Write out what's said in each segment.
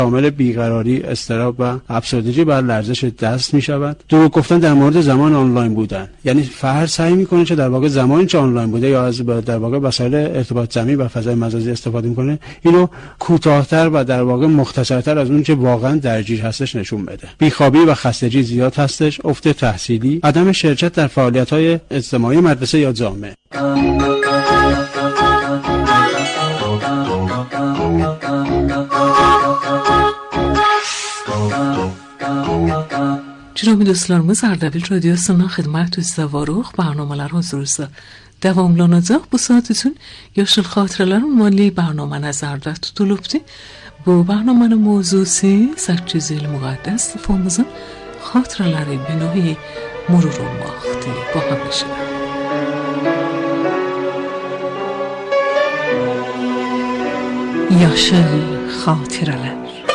عامل بیقراری، اضطراب و افسردگی بر لرزش دست میشود. دروغ گفتن در مورد زمان آنلاین بودن، یعنی فرد سعی میکنه که در واقع زمانی که آنلاین بوده یا از در واقع وسایل ارتباط جمعی و فضای مجازی استفاده میکنه اینو کوتاه‌تر و در واقع مختصرتر از اون که واقعا درجی هستش نشون بده. بیخوابی و خستگی زیاد هستش، افت تحصیلی، عدم شرکت در فعالیت‌های اجتماعی مدرسه یا جامعه. جناب dostlarımız Ardabil Radyosu'ndan xidmət varıq. Bərnamələr huzurunuzda davamlanacaq. Bu saat üçün yaşıl xatirələrin ünvanlı bərnamə nəzərdə tutulubdur. Bu bərnamənin mövzusu 800 il müqəddəs ifamızın xatirələri binahi murur olmaqdır. Baxa başına. Yaşıl xatirələr.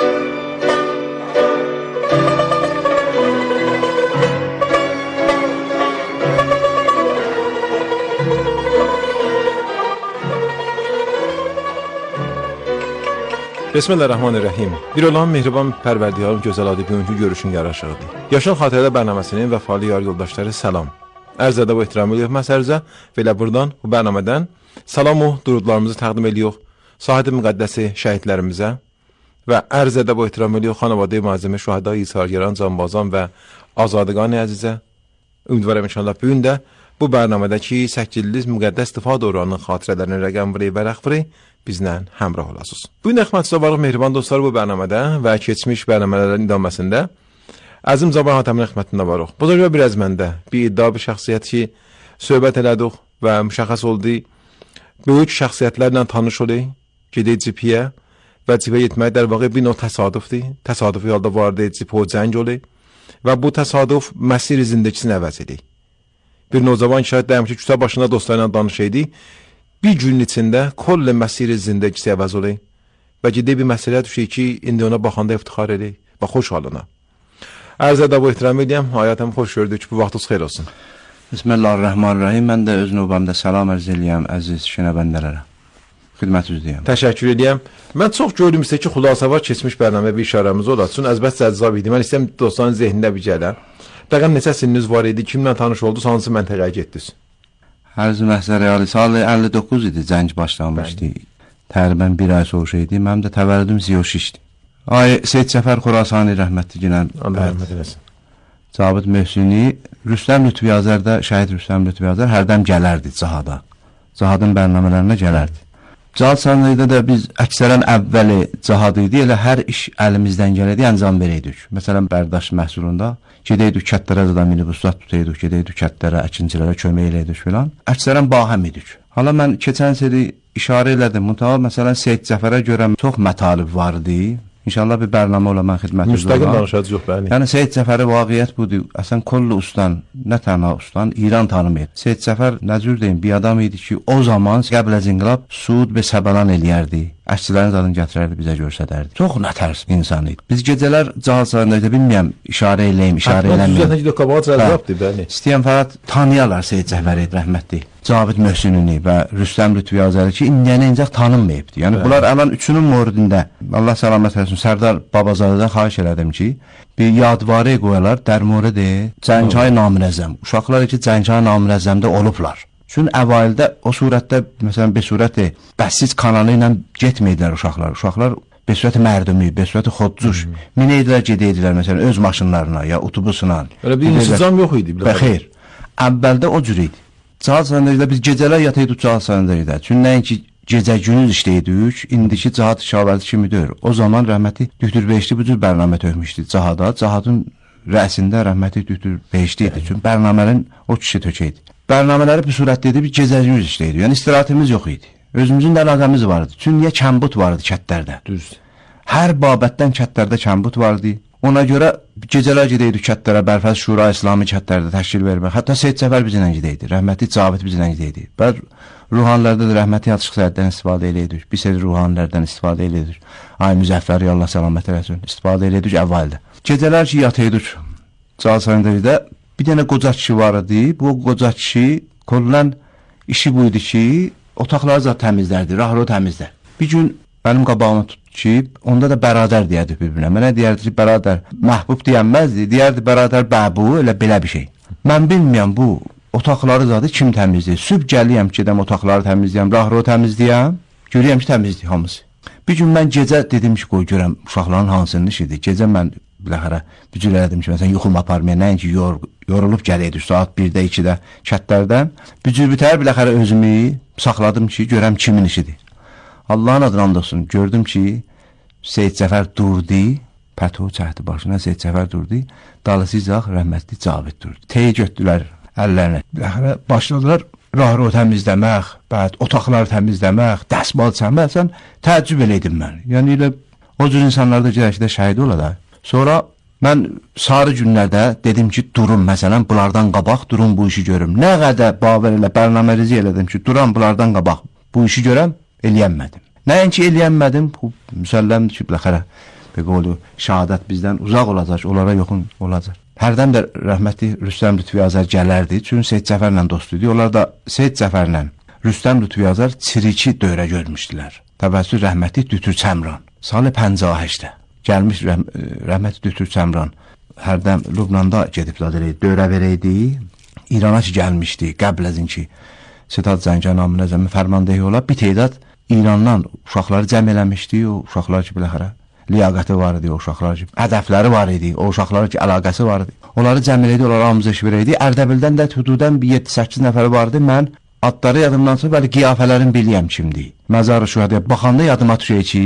Bismillahirrahmanirrahim. Bir olan mehriban pərverdigarın gözəl adı bugünkü görüşün yaraşıqdır. Yaşıl Xatirələr bərnaməsinin vəfalı yar yoldaşları salam. Ərz edəb və ehtiram edirik məsərizə və elə buradan bu bərnamədən salam o durudlarımızı təqdim edirik. Sahid-i müqəddəsi şəhidlərimizə və ərz edəb və ehtiram edirik xanavadə-i mazəmi şühəda-i isargəran, canbazan və azadqan-ı əzizə. Ümidvarım inşallah bugün də bu bərnamədəki 800 müqəddəs istifadə oranının xatirələrini rəqəm vəri və rəxvəri bizlə həmrah olasınız. Bu gün xidmətinizdə varıq mehriban dostlar bu bərnamədə və keçmiş bərnamələrin idaməsində Əzim Zaban Hatəmin xidmətində varıq. Buzurga bir əzməndə bir iddia bir şəxsiyyət ki söhbət elədik və müşəxəs oldu. Böyük şəxsiyyətlərlə tanış oldu. Gedək cipiyə və cipiyə getmək در واقع bir növ təsadüfdür. Təsadüfi halda vardı cipi o cəng oldu və bu təsadüf məsir zindəgisini əvəz edir. Bir növcavan şahid dəyəm ki küçə başında dostlarla danışıydı. Bir günün içində kolle məsir zindəgisi əvəz olay və ciddi bir məsələ düşür ki, indi ona baxanda iftixar edir və xoş halına. Ərz edəb və ehtiram edirəm, hayatım xoş gördük, bu vaxtınız xeyir olsun. Bismillahirrahmanirrahim. Mən də öz növbəmdə salam ərz eləyəm əziz şənəbəndələrə. Xidmətinizdəyəm. Təşəkkür edirəm. Mən çox gördüm sizə ki, xülasə var keçmiş bərnamə bir işarəmiz olasın. Əzbət cəzzab idi. Mən istəyəm dostların zehnində bir gələr. Dəqiq neçə sininiz var idi, kimlə tanış oldunuz, hansı məntəqəyə getdiniz? Hər məsələ ali salı 59 idi, cəng başlanmışdı. Təqribən bir ay sonra idi. Mənim də təvəllüdüm 06-dir. Ay Seyid Cəfər Xorasani rəhmətli günən. Allah rəhmət eləsin. Cabit Möhsini, Rüstəm Lütfi Azərdə, şəhid Rüstəm Lütfi Azər hərdən gələrdi cihada. Cihadın bərnamələrinə gələrdi. Cihad sahəsində də biz əksərən əvvəli cihad idi, elə hər iş əlimizdən gələydi, əncam verəydik. Məsələn, Bərdaş məhsulunda gedəydik kətlərə də minibuslat tutaydik, gedəydik kətlərə, əkinçilərə kömək eləydik filan. Əksərən bahəm idik. Hala mən keçən seri işarə elədim. Məsələn, Seyid Cəfərə görə çox mətalib vardı. İnşallah bir bərnamə ola mən xidmətinizdə. Müstəqil danışacağıq yox bəli. Yəni Seyid Cəfəri vaqiət budur. Əslən kollu ustan, nə tənha ustan İran tanımır. Seyid Cəfər nə cür deyim, bir adam idi ki, o zaman qəbl az inqilab Suud və Səbalan eləyərdi. Əşçilərin zadını gətirərdi, bizə göstərərdi. Çox nətərs insan idi. Biz gecələr cihad sahəsində bilmirəm, işarə eləyim, işarə eləməyim. İstəyən fəqət tanıyarlar Seyid Cəfəri rəhmətli. Cabit Möhsünini və Rüstəm Lütfi Azəri ki, indiyənə tanınmayıbdır. Yəni bunlar əlan üçünün moridində, Allah səlamət eləsin, Sərdar Babazadədən xahiş elədim ki, bir yadvarı qoyarlar, dərmorədir, Cənghay Naminəzzəm. Uşaqlar ki, Cənghay Naminəzzəmdə olublar. Çünki əvvəldə o surətdə, məsələn, bir surəti bəssiz kanalı ilə getməyidilər uşaqlar. Uşaqlar bir surəti mərdumi, bir surəti xodcuş, minəydilər, gedəydilər, məsələn, öz maşınlarına, ya otobusuna. Öyle bir insizam yox idi. Xeyr, əvvəldə o cür idi. Cihad sahəsində biz gecələr yataydık cihad sahəsində. Çünki nəinki gecə gündüz işləyirdik, indiki cihad şabəti kimi deyil. O zaman rəhməti Dühtür Beşli bu cür bərnamə tökmüşdü cihada. Cihadın rəsində rəhməti Dühtür Beşli idi. Çünki bərnamənin o kişi tökəydi. Bərnamələri bir surətdə idi, bir gecə gündüz işləyirdik. Yəni istirahatımız yox idi. Özümüzün də əlaqəmiz vardı. Çünki kəmbut vardı kətlərdə. Düzdür. Hər babətdən kətlərdə kəmbut vardı. Ona görə gecələr gedəydik kətlərə, Bərfəz Şura İslami kətlərdə təşkil vermək. Hətta Seyid Cəfər bizlə gedəydi, rəhmətli Cabit bizlə gedəydi. Bəzi ruhanilərdə də rəhmətli Açıq Səhəddən istifadə eləyirdik. Bir seri ruhanilərdən istifadə eləyirdik. Ay Müzəffəri Allah səlamət eləsin, istifadə eləyirdik əvvəldə. Gecələr ki yataydık Cahasayında bir dənə qoca kişi var idi. Bu qoca kişi kollən işi bu idi ki, otaqları da təmizlərdi, rahro təmizlər. Bir gün mənim qabağıma ki, onda da bərabər deyərdi bir-birinə. Mənə deyərdi ki, bərabər məhbub deyənməzdi, deyərdi bərabər bəbu, elə belə bir şey. Mən bilmirəm bu otaqları zadı kim təmizləyir. Sübh gəliyəm, gedəm otaqları təmizləyəm, rahro təmizləyəm, görəyəm ki, təmizləyir hamısı. Bir gün mən gecə dedim ki, qoy görəm uşaqların hansının işidir. Gecə mən biləxərə bücür elədim ki, məsələn, yuxum aparmaya, nəinki yorulub gələydi saat 1-də, 2-də kətlərdən. Bücür bitər biləxərə özümü saxladım ki, görəm kimin işidir. Allahın adına and olsun, gördüm ki, Seyid Cəfər durdu, pətu çəkdi başına, Seyid Cəfər durdu, dalısıyacaq rəhmətli Cavid durdu. Tey götdülər əllərinə, biləxərə başladılar rahro təmizləmək, otaqları təmizləmək, dəsmal çəkmək, sən təəccüb eləydim mən. Yəni elə o cür insanlarda gələkdə şəhid ola. Sonra mən sarı günlərdə dedim ki, durun məsələn, bunlardan qabaq, durun bu işi görüm. Nə qədər baver elə, bərnamələzi elədim ki, duran bunlardan qabaq, bu işi görəm, eləyənmədim. Nəinki eləyənmədim, bu müsəlləmdir ki, biləxərə, beqolu, şəhadət bizdən uzaq olacaq, onlara yoxun olacaq. Hərdən də rəhmətli Rüstəm Lütfi Azər gələrdi, çünki Seyid Cəfərlə dost idi. Onlar da Seyid Cəfərlə Rüstəm Lütfi Azər Çiriki dövrə görmüşdülər. Təvəssül rəhmətli Dütür Çəmran. Salı 58-də gəlmiş rəhmətli Dütür Çəmran. Hərdən Lübnanda gediblər dövrə verəydi. İrana ki gəlmişdi, qəbləzin ki, Sedat Zəngər namına zəmin fərmandehi ola. Bir teydad İrandan uşaqları cəm eləmişdi, o uşaqlar ki, biləxərə liyaqəti var idi, o uşaqlar ki, hədəfləri var idi, o uşaqlar ki, əlaqəsi var idi. Onları cəm eləydi, onları amuzəş verəydi. Ərdəbildən də hududən 7-8 nəfəri vardı. Mən adları yadımdan sonra bəli qiyafələrin biliyəm kimdir. Məzar-ı Şühədəyə baxanda yadıma düşür ki,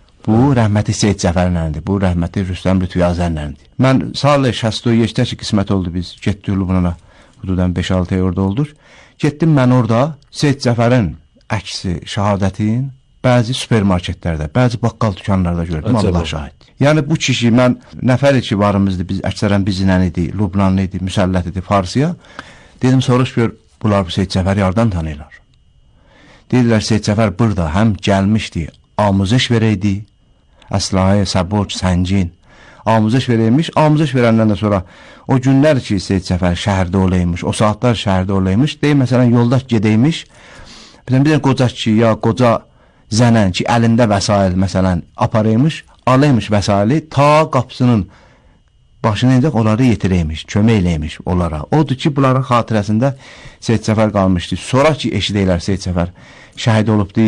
bu rəhməti Seyid Cəfərləndir, bu rəhməti Rüstəm Lütfi Azərləndir. Mən salı 67-də ki, qismət oldu biz, getdik Lübnana, hududan 5-6 ay orada oldur. Getdim mən orada Seyid Cəfərin əksi, şəhadətin bəzi supermarketlərdə, bəzi baqqal dükanlarda gördüm, Allah şahid. Yəni bu kişi, mən nəfər ki varımızdı, biz əksərən bizlə idi, Lübnanlı idi, müsəllət idi, Farsiya. Dedim, soruş gör, bunlar bu Seyid Cəfəri yardan tanıyırlar. Dedilər, Seyid Cəfər burada həm gəlmişdi, amuzəş verəydi, əslahə, səboç, səncin, amuzəş verəymiş, amuzəş verəndən də sonra o günlər ki, Seyid Cəfər şəhərdə olaymış, o saatlar şəhərdə olaymış, deyim, məsələn, yoldaş gedəymiş, bir dənə qoca ki, ya qoca zənən ki, əlində vəsail, məsələn, aparaymış, alaymış vəsaili, ta qapısının başını incək, onları yetirəymiş, kömək eləymiş onlara. Odur ki, bunların xatirəsində Seyid Cəfər qalmışdı. Sonra ki, eşidəylər Seyid Cəfər şəhid olubdu,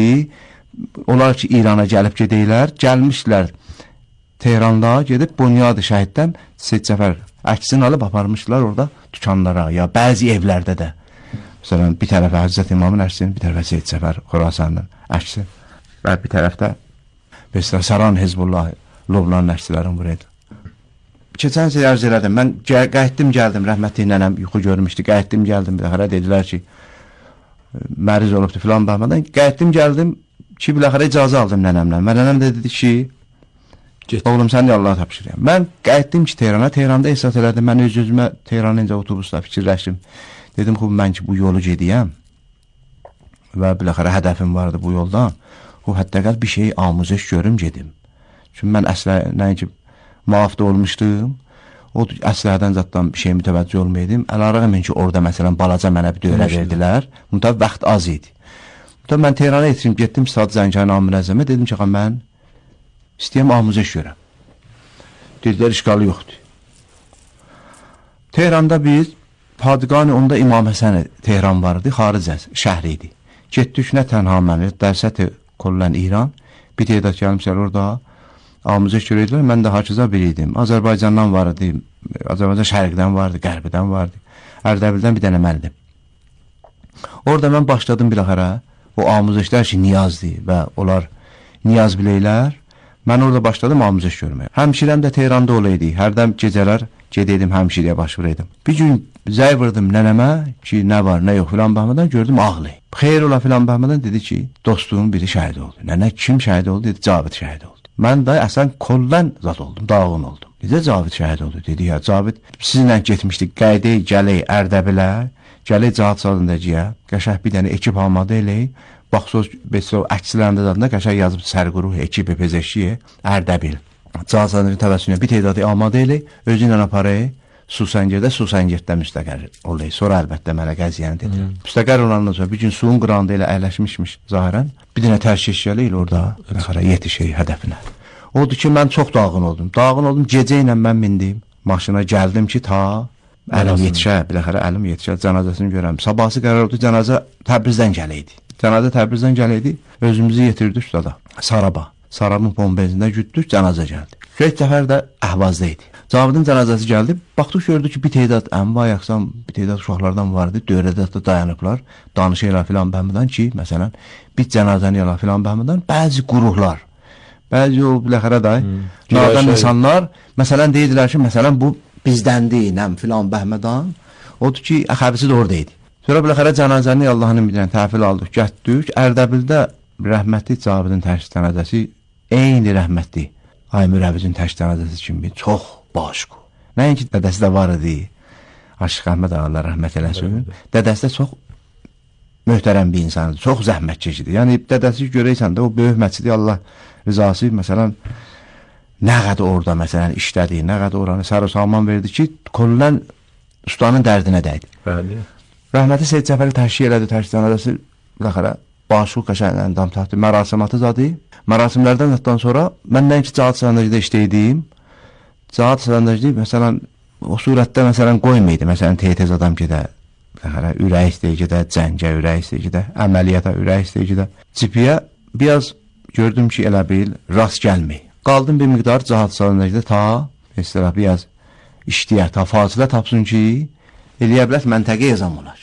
onlar ki, İrana gəlib gedəylər, gəlmişlər Tehranda, gedib Bunyad-ı Şəhiddən Seyid Cəfər əksini alıb aparmışlar orada dükanlara, ya bəzi evlərdə də. Məsələn, bir tərəfə Həzrət İmamın əksini, bir tərəfə Seyid Cəfər Xorasanın əksi və bir tərəfdə Saran Hizbullah, Lübnan əksilərin buraydı. Keçən sene arz elədim, mən qayıtdım gəldim, rəhmətli nənəm yuxu görmüşdü, qayıtdım gəldim, biləxərə dedilər ki, məriz olubdu filan baxmadan, qayıtdım gəldim ki, biləxərə icazə aldım nənəmlə. Nənəm də dedi ki, oğlum sən də Allah'a tapşırıyam. Mən qayıtdım ki, Tehrana, Tehranda ehsas elədim, mən öz-özümə Tehranınca otobusla fikirləşdim. Dedim, xub, mən ki, bu yolu gediyəm və biləxərə hədəfim vardı bu yoldan, o həddəqəl bir şey amuzəş görüm gedim. Çünki mən əslə nəinki muafda olmuşdum, o əslərdən zatdan bir şey mütəvəccüh olmaydım. Əlarəğmin ki, orada məsələn balaca mənə bir dövrə verdilər. Mütəv vaxt az idi. Mütəv mən Tehrana yetirim, getdim Saad Zəngərin Amürəzəmə, dedim ki, mən istəyəm amuzəş görəm. Dedilər, işqalı yoxdur. Tehranda biz, Padıqani, onda İmam Həsən Tehran vardı, xaric şəhri idi. Getdik, nə tənha mənə, dərsəti kollən İran, bir teydad gəlmişlər orada, amuzəş görəydilər, mən də Hakıza biriydim. Azərbaycandan vardı, Azərbaycan şərqdən vardı, qərbidən vardı, Ərdəbildən bir dənə məndim. Orada mən başladım biləxərə, o amuzəşlər ki, niyazdır və onlar niyaz biləylər, mən orada başladım amuzəş görməyə. Həmşirəm də Tehranda olaydı, hərdən gecələr gedəydim, həmşiriyə başvuraydım. Bir gün zəy vırdım nənəmə ki, nə var, nə yox filan baxmadan gördüm ağlı. Xeyr ola filan baxmadan dedi ki, dostumun biri şəhid oldu. Nənə kim şəhid oldu? Dedi, Cavid şəhid oldu. Mən də əsən kollən zat oldum, dağın oldum. Necə Cavid şəhid oldu? Dedi, ya Cavid sizinlə getmişdik, qayday, gələk, Ərdəbilə, gələk Cahat Sadındacıya, qəşəh bir dənə ekip almadı elək, baxsız, əksilərində zadında qəşəh yazıb sərquruh, ekip, pezeşkiyə, Ərdəbil. Cahat Sadındacı təvəssünə bir teydadı almadı elək, özü ilə aparayı, Susəngirdə müstəqər oldu. Sonra əlbəttə mənə qəziyyəni dedi. Müstəqər olandan sonra bir gün suyun qırağında elə əyləşmişmiş zahirən. Bir dənə tərşiş gəlir orada yetişir hədəfinə. Odur ki, mən çox dağın oldum. Gecə ilə mən mindim. Maşına gəldim ki, ta əlim yetişə, biləxərə əlim yetişə, cənazəsini görəm. Sabahsı qərar oldu, cənazə Təbrizdən gələydi. Özümüzü yetirdik ustada. Sarabın pombezində güddük, cənazə gəldi. Şeyh Cəfər də Əhvazda idi. Cavidin cənazəsi gəldi. Baxdıq, gördük ki, bir teydad əmva yaxsan, bir teydad uşaqlardan vardı. Dövrədə də dayanıblar. Danışıyla filan bəhmədən ki, məsələn, bir cənazəni yala filan bəhmədən bəzi qururlar. Bəzi o biləxərə nadan insanlar, məsələn, deyirdilər ki, məsələn, bu bizdəndir, nəm filan bəhmədən. Odur ki, əxəbisi də orada idi. Sonra biləxərə cənazəni Allahın bilən təhvil aldıq, gətdik. Ərdəbildə rəhmətli Cavidin təşkil cənazəsi, eyni rəhmətli Aymür Əbizin təşkil cənazəsi kimi çox başqı. Nəinki dədəsi də var idi. Aşıq Əhməd ağalar rəhmət eləsin. Dədəsi də çox möhtərəm bir insandır, çox zəhmətkeşidir. Yəni, dədəsi görəysən də o böyük məscidi Allah rızası, məsələn, nə qədər orada, məsələn, işlədi, nə qədər oranı sər-o salman verdi ki, kollən ustanın dərdinə dəydi. Bəli. Rəhməti Seyyid Cəfəri təşkil elədi, təşkil cənazəsi, biləxərə, başıq qəşəngən dam taxtı, mərasimatı zadı. Mərasimlərdən sonra mən nəinki Cahat Sərəndəcədə işləydim. Cahat Sərəndəcədə, məsələn, o surətdə, məsələn, qoymaydı, məsələn, tez adam gedə, ürək istəyir gedə, cəngə ürək istəyir gedə, əməliyyata ürək istəyir gedə. Cipiyə biraz gördüm ki, elə bil, rast gəlməyib. Qaldım bir miqdar Cahat Sərəndəcədə ta, mesela, biraz işləyər, ta fasilə tapsın ki, eləyə bilək məntəqə yazam olar.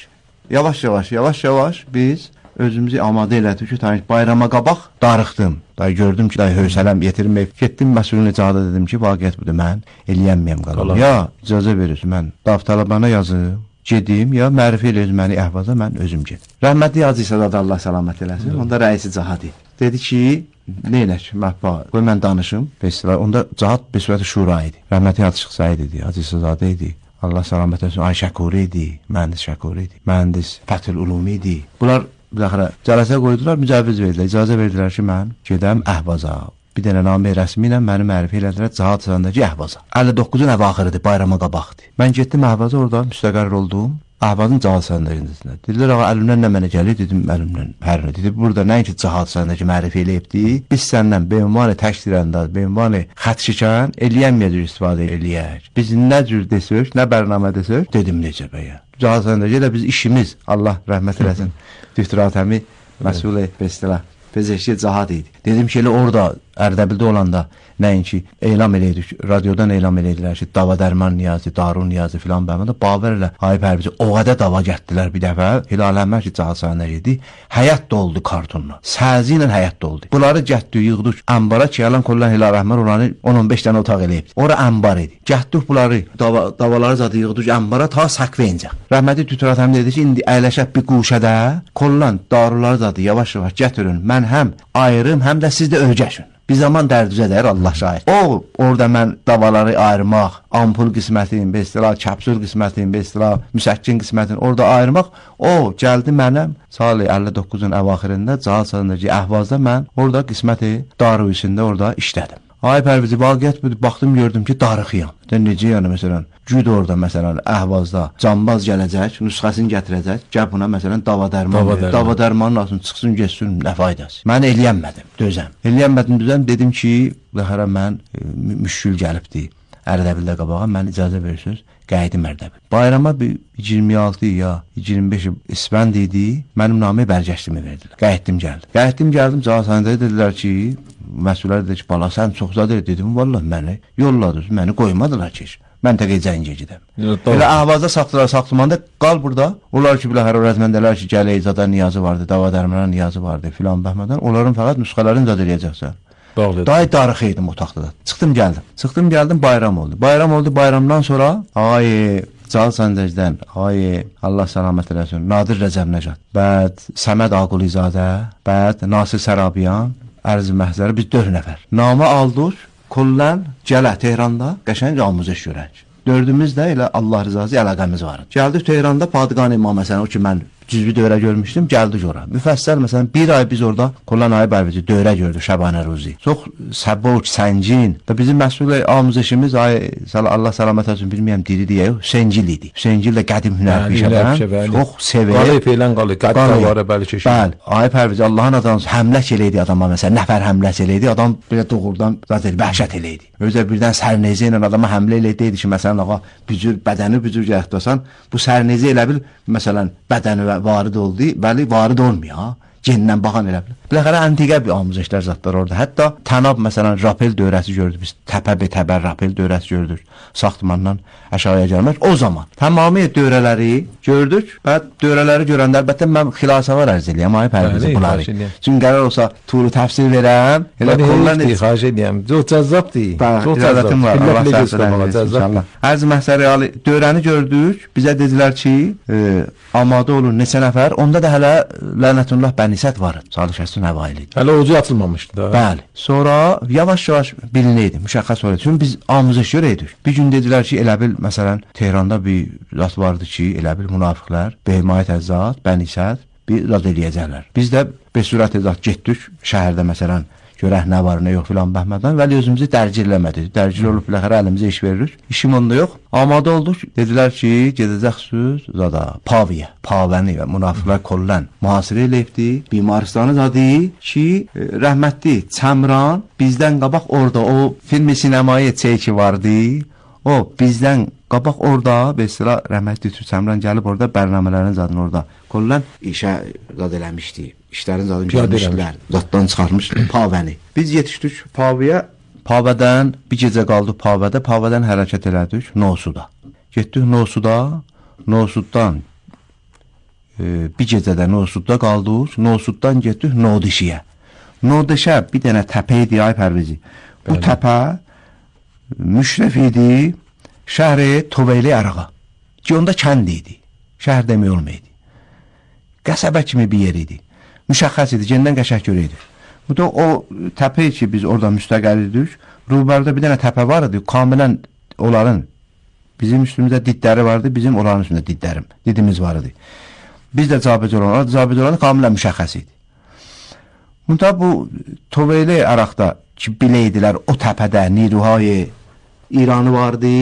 Yavaş-yavaş biz özümüzü amadə elədik ki, bayrama qabaq darıxdım. Gördüm ki, hövsələm yetirməyib. Getdim məsulun icada dedim ki, vaqiyyət budur, mən eləyəmməyəm qalam. Ya, icazə verirsiniz, mən davtalabana yazım, gedim, ya mərifə eləyir məni Əhvaza, mən özüm gedim. Rəhmətli Hacı İsa'da Allah səlamət eləsin, onda rəisi Cahat idi. Dedi ki, neylək, məhba, qoy mən danışım. Onda Cahat Besvət-i Şura idi. Rəhmətli Hacı Şıxsaid idi, Hacı İsa'da idi. Allah səlamət eləsin, Ay Şəkuri idi, mühəndis Şəkuri idi, mühəndis Fəthül Ulumi idi. Bunlar biləxərə cələsə qoydular, mücəvviz verdilər, icazə verdilər ki, mən gedəm Əhvaza. Bir dənə namə rəsmi ilə məni mərifə elədilər Cahat Sərəndəci Əhvaza. 59-un əvaxırıdır, bayrama qabaqdır. Mən getdim Əhvaza, orada müstəqərr oldum. Əhvazın Cahat Sərəndəcində. Dedilər, ağa, əlimdən nə mənə gəlir? Dedim, əlimdən hərinə. Dedi, burada nəinki Cahat Sərəndəci mərifə eləyibdi, biz səndən beynvani təşdirəndaz, beynvani xət şikən eləyəməyəcək istifadə eləyək. Biz nə cür desək, nə bərnamə desək, dedim necə bəyə. Cahat Sərəndəci də biz işimiz, Allah rəhmət eləsin, Düftürat əmi məsul bestilə. Pezeşki Cahat idi. Dedim ki, elə orada Ərdəbildə olanda nəinki elam eləydik, radiodan elam eləydilər ki, dava dərman niyazı, darun niyazı filan bəhmədə, Babər ilə Ayıb Hərbici o qədər dava gətdilər bir dəfə, Hilal Əhməd ki, Cahat Sərəndəci idi, həyat doldu kartonla, səzi ilə həyat doldu. Bunları gətdik, yığdık əmbara ki, yalan kollan Hilal Əhməd olanı 10-15 dənə otaq eləyibdi. Ora əmbar idi. Gətdik bunları, davaları zadı yığdık əmbara ta səqvəyincə. Rəhməti Tütürat əmi dedi ki, indi əyləşək bir quşədə, kollan daruları zadı yavaş-yavaş gətirin, mən həm ayırım, həm də siz də ögəşin. Bir zaman dərdüzədər Allah şahid. O, orada mən davaları ayırmaq, ampul qismətin, bestila, kəpsül qismətin, bestila, müsəkkin qismətin orada ayırmaq, o, gəldi mənəm, sali 59-un əvaxirində, Cahat Sərəndəci Əhvazda mən orada qisməti daru içində orada işlədim. Ay Pərvizi, vaqiyyət budur, baxdım, gördüm ki, darıxıyam. Necə yəni, məsələn, güd orada, məsələn, Əhvazda cambaz gələcək, nüsxəsini gətirəcək, gəl buna, məsələn, dava dərmanın altını çıxsın, geçsin, nə faydası. Mən eləyənmədim, dözəm. Dedim ki, ləhərə mən müşkül gəlibdi. Ərdəbildə qabağa, mən icazə verirsiniz, qayıdım Ərdəbil. Bayrama 26 ya 25 İsbənd idi, mənim namı bərgəşdimi verdilər. Qayıtdım gəldim, Cahat Sərəndəci dedilər ki, məsullər dedi ki, bala, sən çox zadır, dedim, vallahi məni yolladınız, məni qoymadılar ki, məntəqəyə cəngə gedəm. Elə Əhvazda saxlamanda qal burada, onlar ki, biləhər rəzməndələr ki, gələ icada niyazı vardı, dava dərmana niyazı vardı, filan bəhmədən, onların fəqət nüsxələrini icad eləyəcəksən. Day darıxı idim otaqda da. Çıxdım gəldim, bayram oldu. Bayramdan sonra, Cahat Sərəndəcidən, Allah səlamət eləsin, Nadir Rəcəb Nəcat, bəd Səməd Aqulizadə, bəd Nasir Sərabiyan, Ərz-i Məhzəri, biz 4 nəfər. Namə aldıq, kollən gələ Tehranda qəşəng amuzəş görək. Dördümüz də elə Allah rızası əlaqəmiz var. Gəldik Tehranda Padıqan İmam Həsən, o ki mən cüzvi dövrə görmüşdüm, gəldik ora. Müfəssəl məsələn bir ay biz orada Kullan Ayı Pərvizi dövrə gördük Şabanə Ruzi. Çox səboq, səngin və bizim məsul amuzişimiz Allah salamat olsun bilmirəm diridir ya, Hüseygil idi. Hüseygil də qədim hünərpişəbən, çox sevir. Qalib elən qalib, qədqavarə bəli keşir. Bəli, Ayı Pərvizi Allahın adamı həmlək eləydi adama məsələn, nəfər həmlək eləydi, adam belə doğrudan zaten vəhşət eləydi. Özə birdən sərnezə ilə adama həmlə eləydi ki, məsələn ağa büzür, bədəni büzür yaxdasan, bu sərnezə elə bil məsələn bədəni varid oldu, bəli varid olmuyor. Gendən baxan elə bilir. Biləxərə antiqə bir amuzişlər zatlar orada. Hətta Tənab məsələn rapel dövrəsi gördük biz. Təpə rapel dövrəsi gördük. Saxtmandan aşağıya gəlmək. O zaman tamamilə dövrələri gördük. Və dövrələri görəndə əlbəttə mən xilasavar ərz eləyəm Ayı Pərvizi bunları. Çünki qərar olsa turu təfsir verəm. Elə kollan xahiş edirəm. Çox cəzzabdır. Çox cəzzabdır. Allah səslənsin. Ərz məsələ dövrəni gördük. Bizə dedilər ki, amadə olun neçə nəfər. Onda da hələ lənətullah Bənisət var. Salih Şəstin Həvaili. Hələ ucu atılmamışdı da. Bəli. Sonra yavaş-yavaş bilinirdi, müşəxəs oldu. Çünki biz amuzəş görəydik. Bir gün dedilər ki, elə bil məsələn Tehranda bir zat vardı ki, elə bil münafiqlər, Behimayət Əzzat, Bənisət bir zat eləyəcəklər. Biz də besurət əzzat getdik şəhərdə məsələn görək nə var, nə yox filan bəhmədən, vəli özümüzü dərc eləmədik. Dərc olub biləxərə əlimizə iş veririk. İşim onda yox. Amadə olduq. Dedilər ki, gedəcəksiniz zada Paviyə, Pavəni və münafiqlər kollan mühasirə eləyibdi. Bimaristanı zadı ki, rəhmətli Çəmran bizdən qabaq orada o filmi sinemaya çəki vardı. O bizdən qabaq orada mesela rəhmətli Çəmran gəlib orada bərnamələrin zadını orada kollan işə zad eləmişdi. İşlərin zadını gəlmişdilər. Zaddan çıxarmış Pavəni. Biz yetişdik Paviyə. Pavədən bir gecə qaldıq Pavədə. Pavədən hərəkət elədik Nosuda. Getdik Nosuda. Nosuddan bir gecədə Nosudda qaldıq. Nosuddan getdik Nodişiyə. Nodişə bir dənə təpə idi Ayı Pərvizi. Bu təpə müşrəf idi şəhri Toveyli Ərağa. Ki onda kənd idi. Şəhər demək olmaydı. Qəsəbə kimi bir yer idi. Müşəxəs idi, gəndən qəşək görəydik. Bu da o təpə ki biz orada müstəqəl idik. Ruhbərdə bir dənə təpə var idi. Kamilən onların bizim üstümüzdə didləri vardı, bizim onların üstündə didimiz var idi. Biz də cabit olanı kamilən müşəxəs idi. Müntə bu Toveyli Əraqda ki biləydilər o təpədə Niruhay İranı vardı.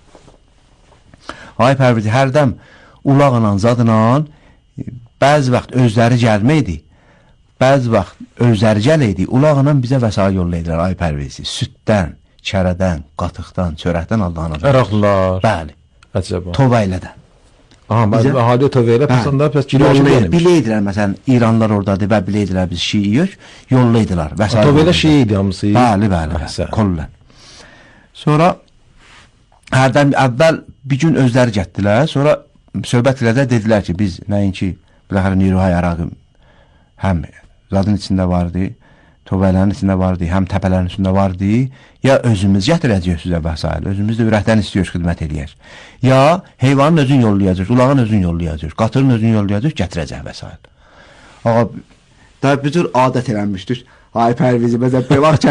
Ay Pərvizi hərdən ulaqla zadla bəzi vaxt özləri gəlməkdi. Bəzi vaxt özləri gələydi, ulaqla bizə vəsail yollaydılar Ay Pərvizi. Süddən, kərədən, qatıqdan, çörəkdən Allah'ın adı. Əraqlılar. Bəli. Əcəba. Toveylədən. Aha, bəzi əhali Toveylə pəsəndə pəs girəcək gəlmiş. Biləydilər, məsələn, İranlar oradadır və biləydilər biz Şiiyik, yollaydılar. Toveylə Şii idi hamısı. Bəli, kollən. Sonra hərdən əvvəl bir gün özləri gətdilər, sonra söhbət ilə də dedilər ki, biz nəinki biləxərə Niruhay Əraqı həm zadın içində vardı, Toveylərin içində vardı, həm təpələrin içində vardı, ya özümüz gətirəcəyik sizə vəsail, özümüz də ürəkdən istiyoruz xidmət eləyək. Ya heyvanın özün yollayacaq, ulağın özün yollayacaq, qatırın özün yollayacaq, gətirəcək vəsail. Ağa, da bir cür adət eləmişdik. Ay Pərvizi, məsələn,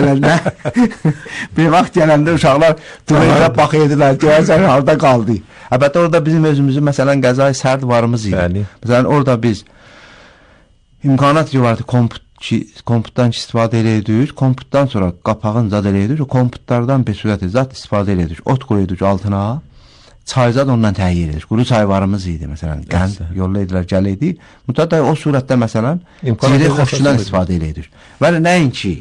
bir vaxt gələndə uşaqlar duruyla baxıydılar, görəsən halda qaldı. Əlbəttə orada bizim özümüzün, məsələn, qəzai sərd varımız idi. Məsələn, orada biz imkanat ki vardı, komputdan istifadə eləyirik, komputdan sonra qapağın zad eləyirik, o komputlardan bir sürəti zad istifadə eləyirik, ot qoyuruq altına, çayzad ondan təyyir edirik. Quru çayvarımız idi, məsələn, qənd yollaydılar, gələydi. Mütlədə o surətdə, məsələn, ciri xoşçudan istifadə eləyirik. Və nəinki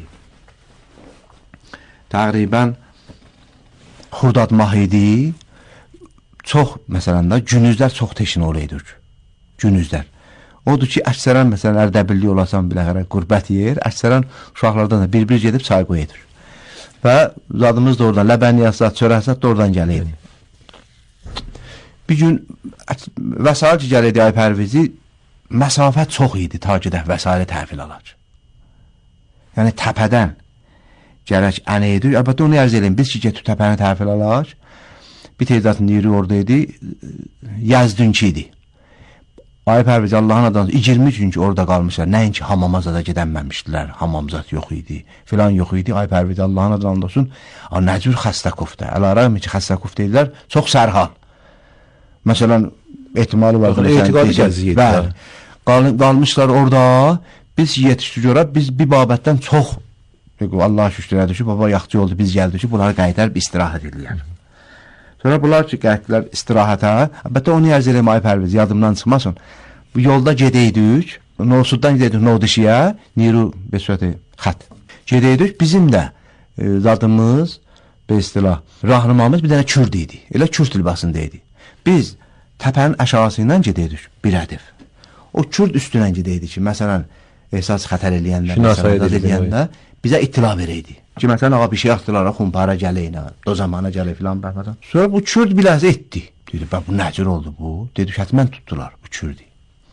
təqribən xurdadmaq idi, çox, məsələn, da günüzlər çox teşin olaydık. Günüzlər. Odur ki, əksərən, məsələn, Ərdəbilli olasan biləxərə qürbət yer, əksərən uşaqlardan da bir-bir gedib çay qoyudur. Və zadımız da oradan, ləbəniyyəsat, çörəsat da oradan gələydi. Bir gün vəsail ki gələydi Ay Pərvizi, məsafət çox idi ta ki də vəsaili təhvil alaq. Yəni təpədən gərək ənə edir. Əlbəttə onu ərz edin, biz ki getib təpəni təhvil alaq, bir teyzatın yeri orada idi, Yazdınki idi. Ay Pərvizi Allah'ın adını 20 gün ki orada qalmışlar, nəinki hamamaza da gedənməmişdilər, hamamzat yox idi, filan yox idi. Ay Pərvizi Allah'ın adını olsun, nəcür xəstəkufdə, əlarəqmi ki xəstəkuf deyirlər, çox sərhal. Məsələn, ehtimalı var. Etiqadi gəziyyətdə. qalmışlar orada. Biz yetişdik ora, biz bir babətdən çox Allah şükür elədik ki, baba yaxşı oldu, biz gəldik ki, bunları qaytarıb istirahət edirlər. Sonra bunlar ki, qayıtdılar istirahətə. Əlbəttə onu ərz eləməyi Pərviz, yadımdan çıxmasın. Bu yolda gedəydik, Nosuddan gedəydik Nodişiyə, Niru Besvəti xət. Gedəydik, bizim də zadımız, istilah, rahnamamız bir dənə Kürd idi. Elə Kürd libasında idi. Biz təpənin aşağısı ilə gedəydik, bir hədif. O Kürd üstünə gedəydik ki, məsələn, ehsas xətər eləyəndə, məsələn, eləyəndə bizə ittila verəydi. Ki, məsələn, ağa bir şey axtılara, xumpara gələyinə, o zamana gələ filan baxmadan. Sonra bu Kürd biləzi etdi. Dedi, bu nəcür oldu bu? Dedi, hətmən tutdular bu Kürdi.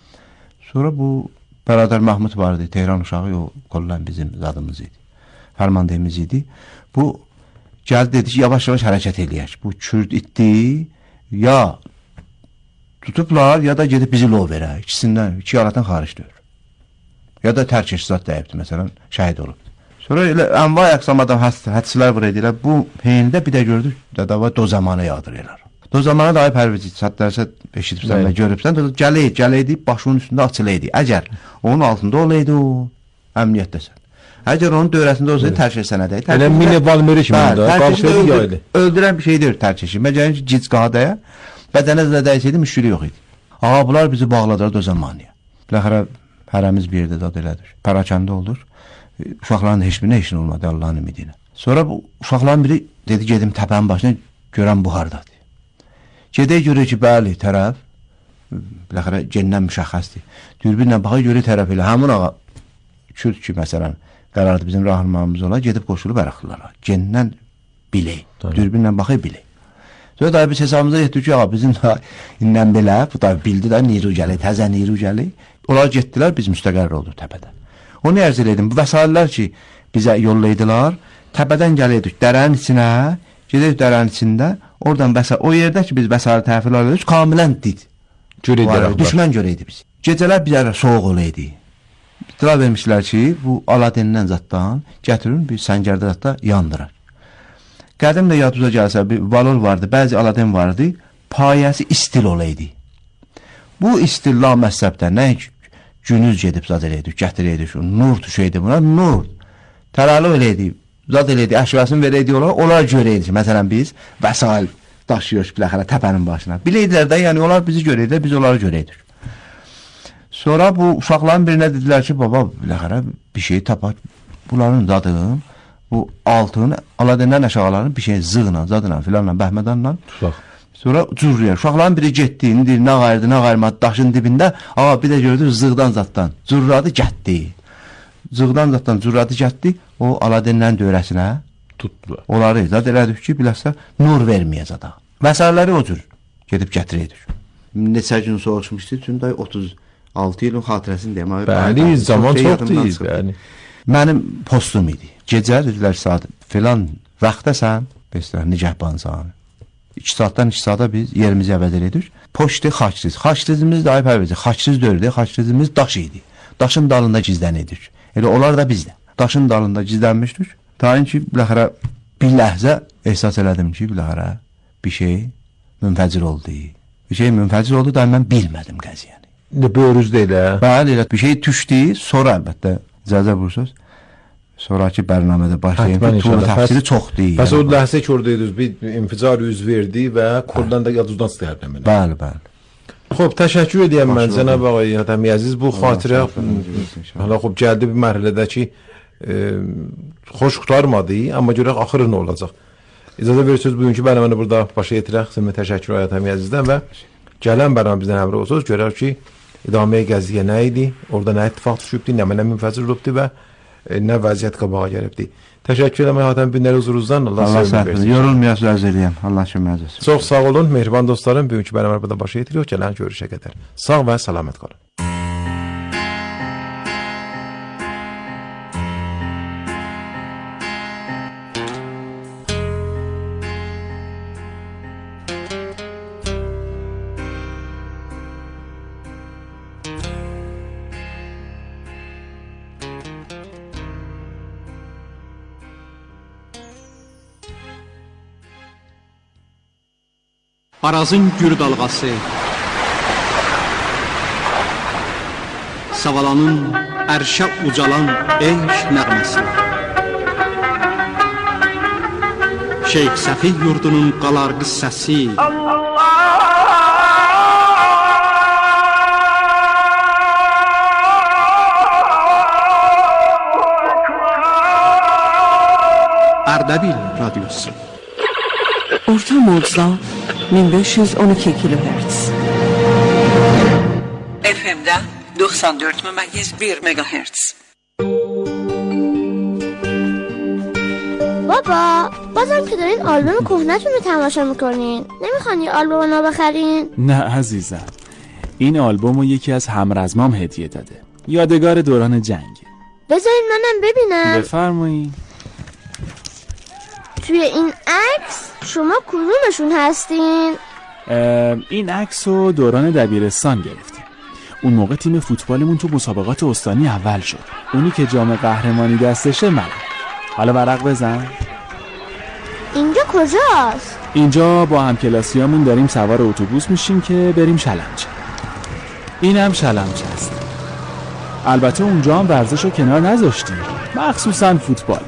Sonra bu Bəradər Mahmud vardı, Tehran uşağı, o qollan bizim zadımız idi. Fərmandəyimiz idi. Bu gəldi, dedi ki, yavaş-yavaş hərəkət eləyək. Bu Kürd itdi, ya tutublar, ya da gedib bizi lov verək. İkisindən, iki yaratan xaricdir. Ya da tərk eşzat dəyibdir, məsələn, şəhid olubdur. Sonra elə ənva əqsamadan hədislər var edirlər. Bu heyində bir də gördük, dədava do zamanı yağdırırlar. Do zamanı da ay Pərviz, sətlərsə eşitibsən və görübsən, gələydi, başının üstündə açılıydı. Əgər onun altında olaydı o, əmniyyətdəsən. Əgər onun dövrəsində olsaydı tərk sənədəydi. Elə minival mürü kimi də, qarşıya yaydı. Öldürən bir şeydir tərk eşi. Məcəlin ki, gic qadaya, bədənə də dəysəydi, müşkülü yox idi. Ağa, bunlar bizi bağladılar do zamanıya. Biləxərə, hərəmiz bir yerdə dad elədir. Parakəndə olur. Uşaqların heç birinə işin olmadı Allahın ümidinə. Sonra bu uşaqların biri dedi, gedim təpənin başına, görən bu hardadır. Gedək görür ki, bəli, tərəf, biləxərə, gendən müşəxəsdir. Dürbinlə baxı görür tərəf elə. Həmin ağa, Kürd ki, məsələn, qərardı bizim rahmanımız ola, gedib qoşulub ərəxlılara. Gendən bilək, dürbinlə baxı bilək. Sonra da biz hesabımıza etdik ki, ağa, bizim da indən belə, bu da bildi də, Niru gəlir, təzə Niru gəlir. Onlar getdilər, biz müstəqərr olduq təpədə. Onu ərz elədim, bu vəsaillər ki, bizə yollaydılar, təpədən gəlirdik dərənin içinə, gedirdik dərənin içində, oradan o yerdə ki, biz vəsail təhvil alırıq, kamilən did. Düşmən görəydi biz. Gecələr bizə soğuq olaydı. İtila vermişlər ki, bu Aladin'dən zatdan gətirin, bir səngərdə zatda yandırar. Qədim də yadınıza gəlsə, bir valor vardı, bəzi Aladin vardı, payəsi istil olaydı. Bu istil la məhzəbdə nə günüz gedib zad eləydik, gətirəydik, nur düşəydi buna, nur. Təralı eləydik, zad eləydik, əşvəsini verəydik onlar görəydik. Məsələn, biz vəsail daşıyıq biləxərə təpənin başına. Biləydilər də, yəni onlar bizi görəydik, biz onları görəydik. Sonra bu uşaqların birinə dedilər ki, baba, biləxərə bir şey tapaq, bunların zadın, bu altın, Aladin'dən aşağıların bir şey zığla, zadla, filanla, bəhmədanla. Sonra cürrüyə, uşaqların biri getdi, indi nə qayırdı, nə qayırmadı, daşın dibində, ağa bir də gördü, zığdan zatdan, cürradı gətdi. Zığdan zatdan cürradı gətdi, o Aladin'dən dövrəsinə tutdular. Onları zad elədik ki, biləsə, nur verməyəcək da. Məsələləri o cür gedib gətirəydik. Neçə gün soğuşmuşdu, çünki 36 ilin xatirəsini deyəm. Bəli, zaman çox deyil, bəli. Mənim postum idi. Gecə dedilər saat filan vaxtdasan, nigəhbansan. 2 saatdan 2 saata biz yerimizi əvəz edirik. Poçtu xaçsız. Xaçsızımız da ayıp xaçsız dördü. Xaçsızımız daş idi. Daşın dalında gizlənirdik. Elə onlar da biz də. Daşın dalında gizlənmişdik. Tayin ki, biləxərə bir ləhzə ehsas elədim ki, biləxərə bir şey münfəcir oldu. Bir şey münfəcir oldu da mən bilmədim qəziyyəni. Böyrüzdə elə. Bəli, elə bir şey düşdü. Sonra əlbəttə icazə buyursunuz. Sonraki bərnamədə başlayın ki, tuğla təfsiri çoxdur. Bəs o ləhsə ki, oradaydı, bir inficar yüz verdi və koldan da yadızdan istəyərdim. Bəli, bəli. Xob, təşəkkür edəyəm mən Cənab ağay Hatəmi Əziz. Bu xatirə, hala xob, gəldi bir mərhələdə ki, xoş qutarmadı, amma görək axırı nə olacaq. İcazə verirsiniz, bugünkü bərnamədə burada başa yetirək. Sizə təşəkkür Hatəmi Əzizdən və gələn bərnamə bizdən əmri olsunuz. Görək ki, idaməyə gəzdiyə nə idi, orada nə ittifaq düşübdü, nə mənə münfəcir olubdu və nə vəziyyət qabağa gəlibdi. Təşəkkür edəm Hatəmi Binlər huzurunuzdan. Allah səhvini, yorulmayasınız, ərz eləyəm. Allah şüməz etsin. Çox sağ olun, mehriban dostlarım. Bugünkü bərnamədə burada başa yetiriyor. Gələn görüşə qədər. Sağ və salamat qalın. Arazın gür dalğası, Savalanın ərşə ucalan eşq nəğməsi, Şeyx Səfih yurdunun qalar qıssəsi, Ərdəbil radyosu. Orta موج‌ها 1512 کیلوهرتز. FM'de 94,1 مگاهرتز. بابا بازم که دارین آلبوم کهنه‌تون رو تماشا میکنین، نمیخوان یه آلبوم نو بخرین؟ نه عزیزم، این آلبوم رو یکی از همرزمام هدیه داده، یادگار دوران جنگ. بذارین منم ببینم. بفرمایید. توی این عکس شما کدومشون هستین؟ این عکس رو دوران دبیرستان گرفتیم. اون موقع تیم فوتبالمون تو مسابقات استانی اول شد. اونی که جام قهرمانی دستشه منم. حالا ورق بزن. اینجا کجاست؟ اینجا با همکلاسیامون داریم سوار اتوبوس میشیم که بریم شلمچه. اینم شلمچه است. البته اونجا هم ورزش رو کنار نذاشتیم، مخصوصا فوتبال.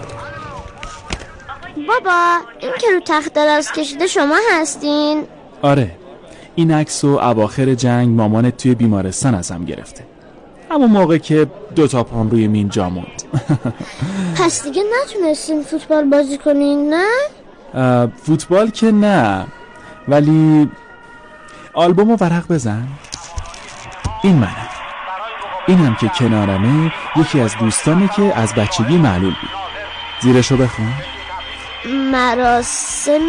بابا این که رو تخت دراز کشیده شما هستین؟ آره، این عکس رو اواخر جنگ مامانت توی بیمارستان ازم گرفته، همون موقع که 2 پام روی مین جا موند. پس دیگه نتونستین فوتبال بازی کنین نه؟ فوتبال که نه، ولی آلبومو ورق بزن. این منم. اینم که کنارمه یکی از دوستانه که از بچگی معلول بود. زیرشو بخون. مراسم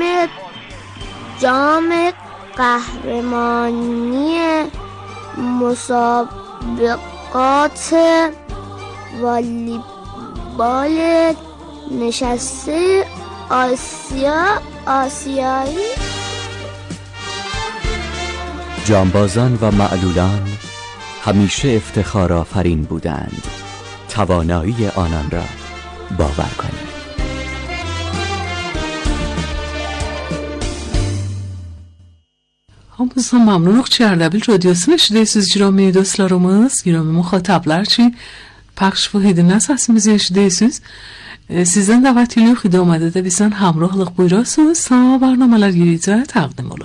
جام قهرمانی مسابقات والیبال نشسته آسیایی. جانبازان و معلولان همیشه افتخار آفرین بودند. توانایی آنان را باور کنید. Hamımızdan məmnunuq ki, Ərdəbil radiosunu eşidirsiniz, girami dostlarımız, girami müxatablar ki, pəxş vahidinə səsimizi eşidirsiniz. Sizdən dəvət edirik idamada da bizdən hamrohlıq buyurasınız, ta barnamalar yericə təqdim ola.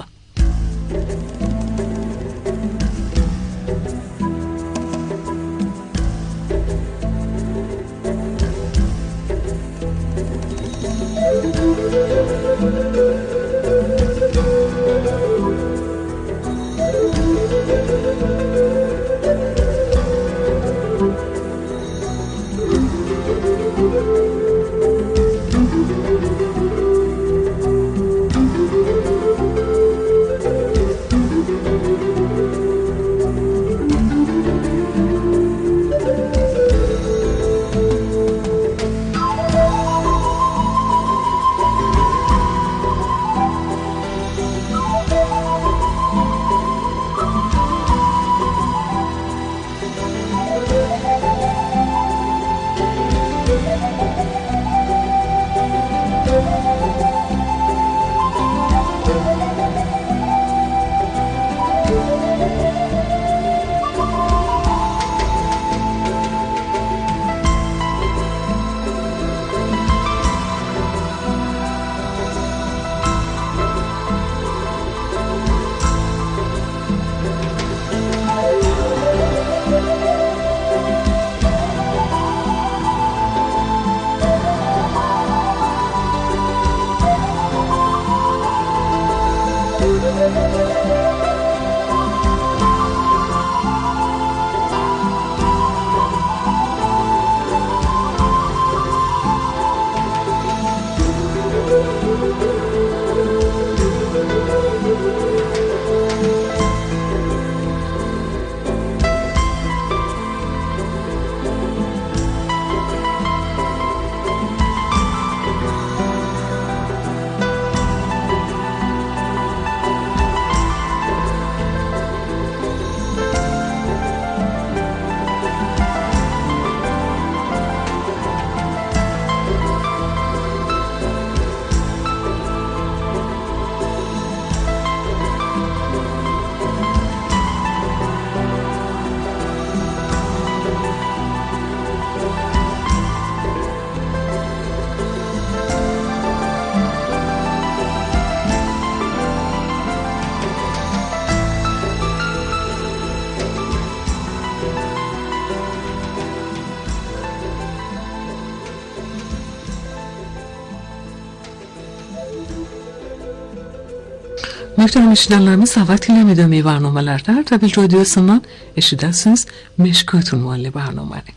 Muhterem dinleyenlerimiz, vaktiyle idame barnomalarda Erdebil Radyosu'ndan eşidəsiniz Meşkut unvanlı barnomani.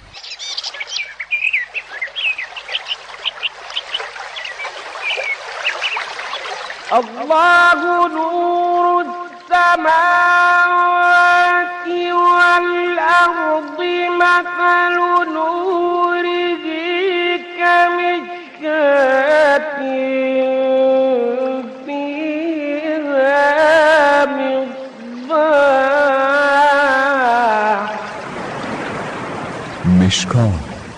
Allahu nurus semavati vel ardi mathalu nurihi kemişkatin fiha misbah. مشکات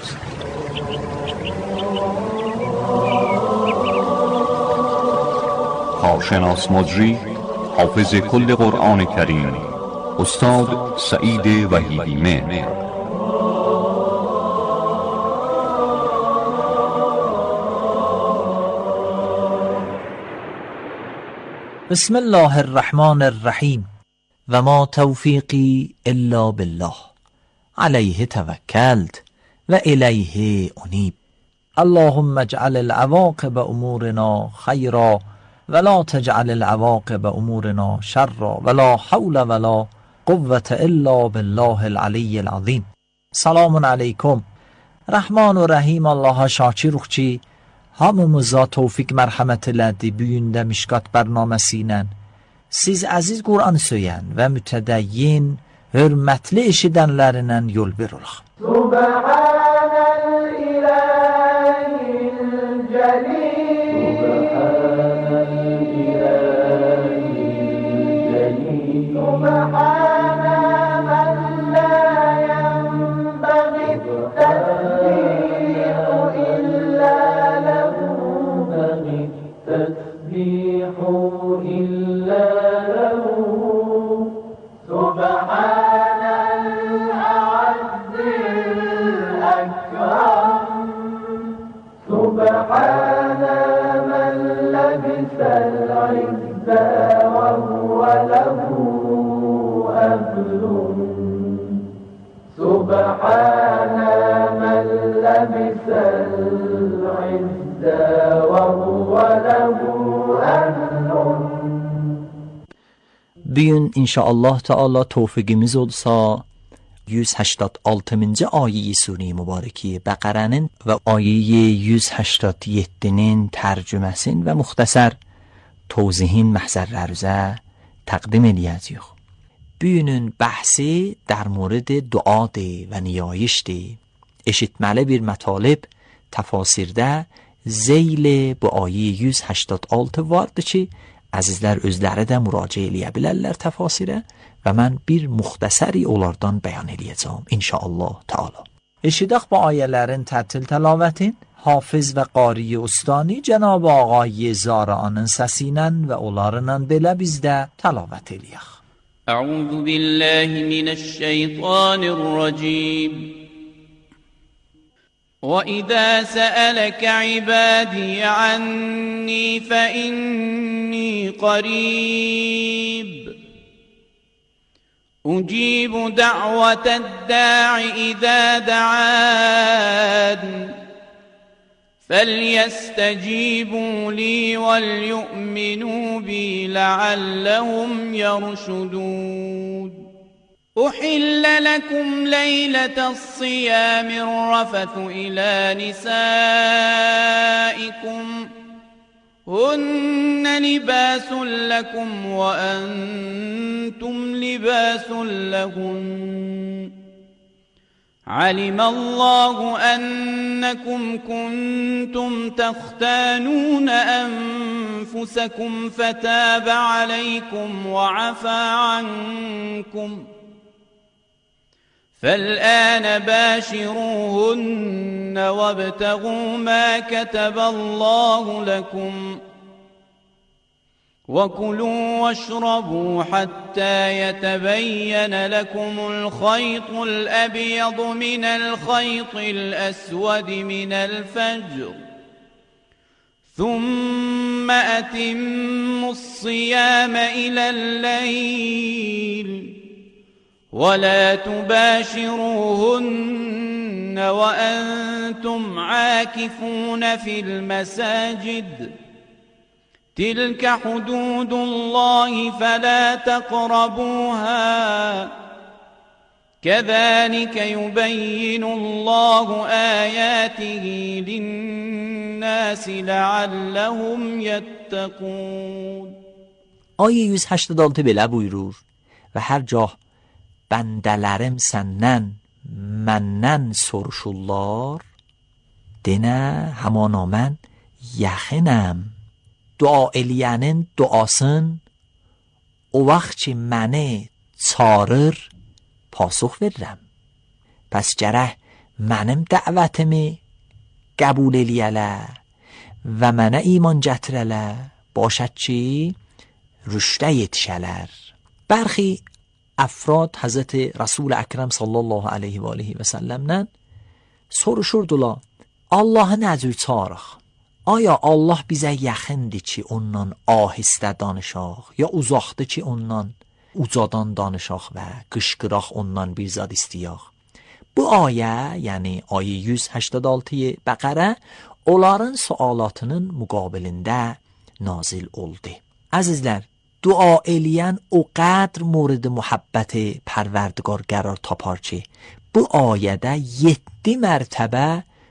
کارشناس مجری حافظ کل قرآن کریم استاد سعید وحیدی مهر. بسم الله الرحمن الرحیم و ما توفیقی الا بالله علیه توکلت و الیه انیب. اللهم اجعل العواقب امورنا خیرا ولا تجعل العواقب امورنا شرا ولا حول ولا قوة الا بالله العلی العظیم. Selamun aleyküm. Rahman ve Rahim Allah'a şakirukçi hamımıza tevfik merhamet elədi bu gün də Mişkat bərnaməsi ilə. Siz əziz Qur'an söyən və mütədəyyin hörmətli eşidənlərindən yol verilək. Subhanəl ilahil cəlil, Subhanəl ilahil cəlil, Subhanə mən lə yənbəği təsbihu illə ləhu, təsbihu illə ləhu, Subhanəl əzzil əkram, Subhanə mən ləbisəl izzə və huvə ləhu əhlun, Subhanə mən ləbisəl izzə və huvə ləhu əhlun. Bugün inşallah Teala tevfikimiz olsa 186. ayeyi Sure-i Mübareki Bəqərənin və ayeyi 187-nin tərcüməsin və müxtəsər توضیحین محضرləruzə təqdim edəcəyik. Bugünün bəhsi در مورد duadır və niyayişdir. Eşitməli bir mətalib təfasirdə zeyl bu ayeyi 186 vardır ki, əzizlər özləri də müraciə eləyə bilərlər təfasirə və mən bir müxtəsəri onlardan bəyan eləyəcəm inşallah Teala. Eşidək bu ayələrin tərtil təlamətin Hafiz və qari ustani Cənab Ağay Zara'nın səsilə və onlarla belə bizdə təlavət eləyək. Əuzu billahi minəşşeytanirracim. وَإِذَا سَأَلَكَ عِبَادِي عَنِّي فَإِنِّي قَرِيبٌ أُجِيبُ دَعْوَةَ الدَّاعِ إِذَا دَعَانِ فَلْيَسْتَجِيبُوا لِي وَلْيُؤْمِنُوا بِي لَعَلَّهُمْ يَرْشُدُونَ أحل لكم ليلة الصيام الرفث إلى نسائكم هن لباس لكم وأنتم لباس لهن علم الله أنكم كنتم تختانون أنفسكم فتاب عليكم وعفى عنكم فالآن باشروهن وابتغوا ما كتب الله لكم وكلوا واشربوا حتى يتبين لكم الخيط الأبيض من الخيط الأسود من الفجر ثم أتموا الصيام إلى الليل ولا تباشروهن وأنتم عاكفون في المساجد تلك حدود الله فلا تقربوها كذلك يبين الله آياته للناس لعلهم يتقون. Ayə 186 belə buyurur və hər cah bəndələrim səndən, məndən soruşurlar, denə həmana mən yaxınam. Dua eləyənin duasın o vaxt ki məni çağırır pasux verirəm. Pəs gərək mənim dəvətimi qəbul eləyələr və mənə iman gətirələr, başad ki rüşdə yetişələr. Bərxi افراد حضرت رسول اکرم صلی الله علیه و آله و səlləmdən soruşurdular, Allahı nə cür çağırıq? Aya Allah bizə yaxındır ki ondan ahistə danışaq, ya uzaqdır ki ondan ucadan danışaq və qışqıraq ondan bir zad istəyaq? Bu ayə, yəni ayə 186 Bəqərə onların sualatının müqabilində nazil oldu. Əzizlər, dua eləyən o qədr mورد محبت پروردگار قرار tapar ki bu ayədə 7 mərtəbə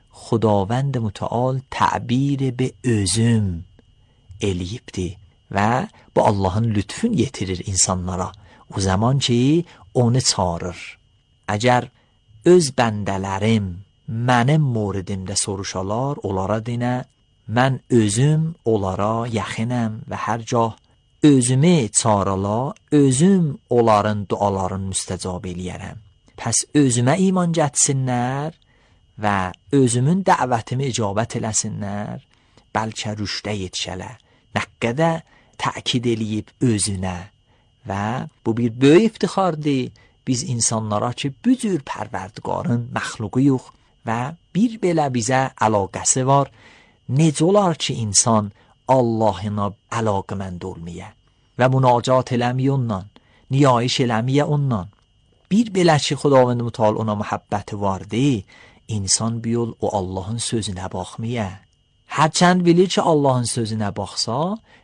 خداوند متعال تعبیر به özüm eləyibdir və bu Allahın lütfün yetirir insanlara o zaman ki onu çağırır. Əgər öz bəndələrim mənim موردimdə soruşalar, onlara dinə mən özüm onlara yaxınam və hər cah özümü çağırala, özüm onların dualarını müstəcab eləyərəm. Pəs özümə iman gətirsinlər və özümün dəvətimi icabət eləsinlər, bəlkə rüşdə yetişələr. Nə qədər təkid eləyib özünə və bu bir böyük iftixardır biz insanlara ki, bu cür pərverdigarın məxluquyuq və bir belə bizə əlaqəsi var. Necə olar ki, insan Allahına əlaqəmənd olmaya və münacat eləməyə ondan, niyayiş eləməyə ondan. Bir belə ki, Xudavənd Mütəal ona məhəbbəti vardı, insan bir yol o Allahın sözünə baxmaya. Hərçənd bilir ki, Allahın sözünə baxsa,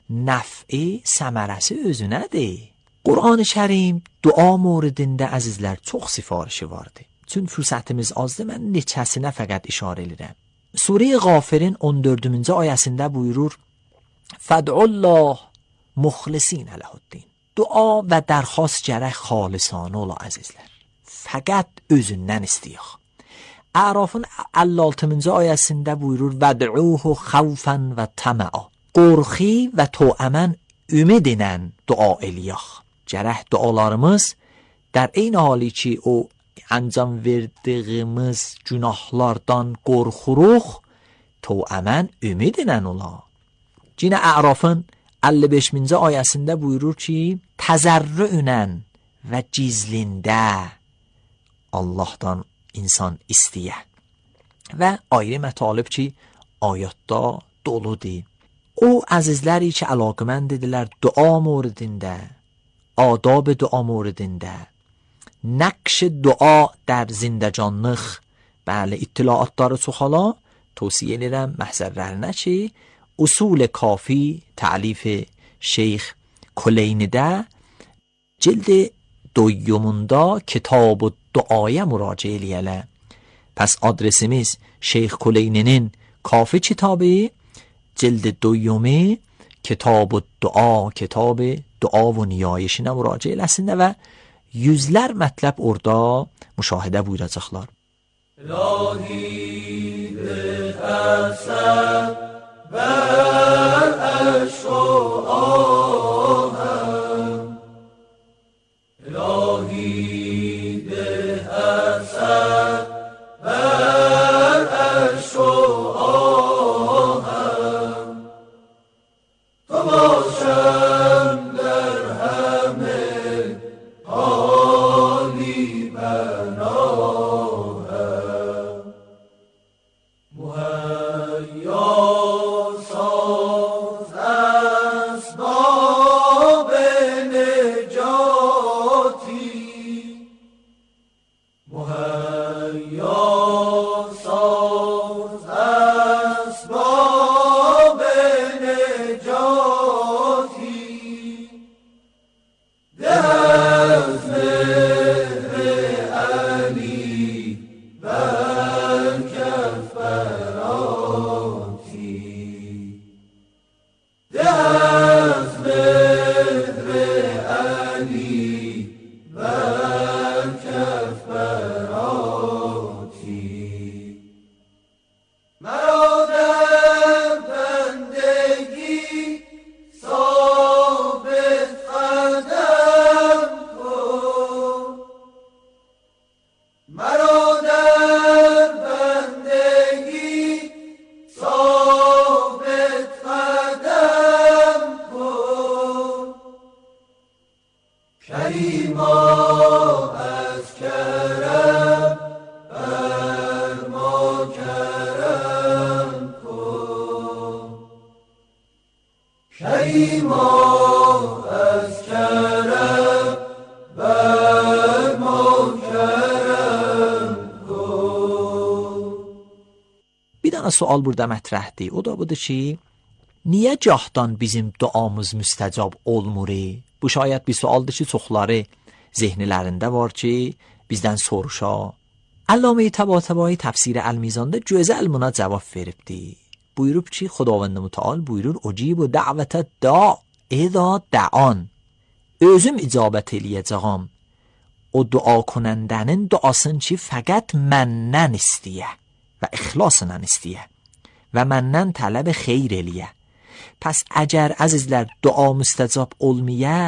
nəf'i, səmərəsi özünədir. Qur'an-ı Kərim dua موردində əzizlər çox sifarişi vardı. Çün fürsətimiz azdır, mən neçəsinə fəqət işarə edirəm. Surə Qafirin 14-cü ayəsində buyurur: "Fəd'u Allah muxlisin ələhuddin." Dua və dərxast gərək xalisanə ola əzizlər. Fəqət özündən istəyək. Ərafın 56-cı ayəsində buyurur: "Vəd'uhu xawfan və tama'a." Qorxu və toəmən ümid ilə dua eləyək. Gərək dualarımız در این حالی ki o انجام verdiğimiz günahlardan qorxuruq, toəmən ümid ilə ola. Yine Ərafın 55-ci ayəsində buyurur ki, təzərrü'ünə və gizlində Allahdan insan istəyə. Və ayrı mətalib ki, ayətdə doludur. O əzizləri ki, əlaqəməndirlər dua موردində, adab dua موردində, نقش دعا در زندگانlıq, bəli, ittilaatları çoxala, توصیه edirəm məhzərlərinə ki, usul kafi تعلیف şeyx Kuleynidə cild doyyumunda kitab duaya müraciə eləyələr. Pəs adresimiz şeyx Kuleyninin kafi kitabı, cild doyyumi, kitab dua, kitab dua və niyayişinə müraciə eləsinlər və yüzlər mətləb orada müşahidə buyuracaqlar. İlahi dəfəsən bər əşo'ahəm, İlahi dəfəsən bər əşo'ahəm, Tabaşəm der həmə حالی بناهم، مهیا ساز اسب کریما از کرم بر ما کرم کن کریما از کرم بر ما کرم کن. Bir dənə sual burada mətrəhdir. O da budur ki, niyə cahdan bizim duamız müstəcab olmur? Bu şayət bir sualdır ki, çoxları zehnilərində var ki, bizdən soruşa. Allamə Təbatəbai təfsir Əl-Mizanda cüzə Əl-Muna cavab veribdi. Buyurub ki, Xudavənd Mütəal buyurur, "Ucibu da'vətə da idza da'an." Özüm icabət eləyəcəyəm o dua konəndənin duasını ki, fəqət məndən istəyə və ixlasla istəyə və məndən tələb xeyr eləyə. Pəs əgər əzizlər dua müstəcab olmaya,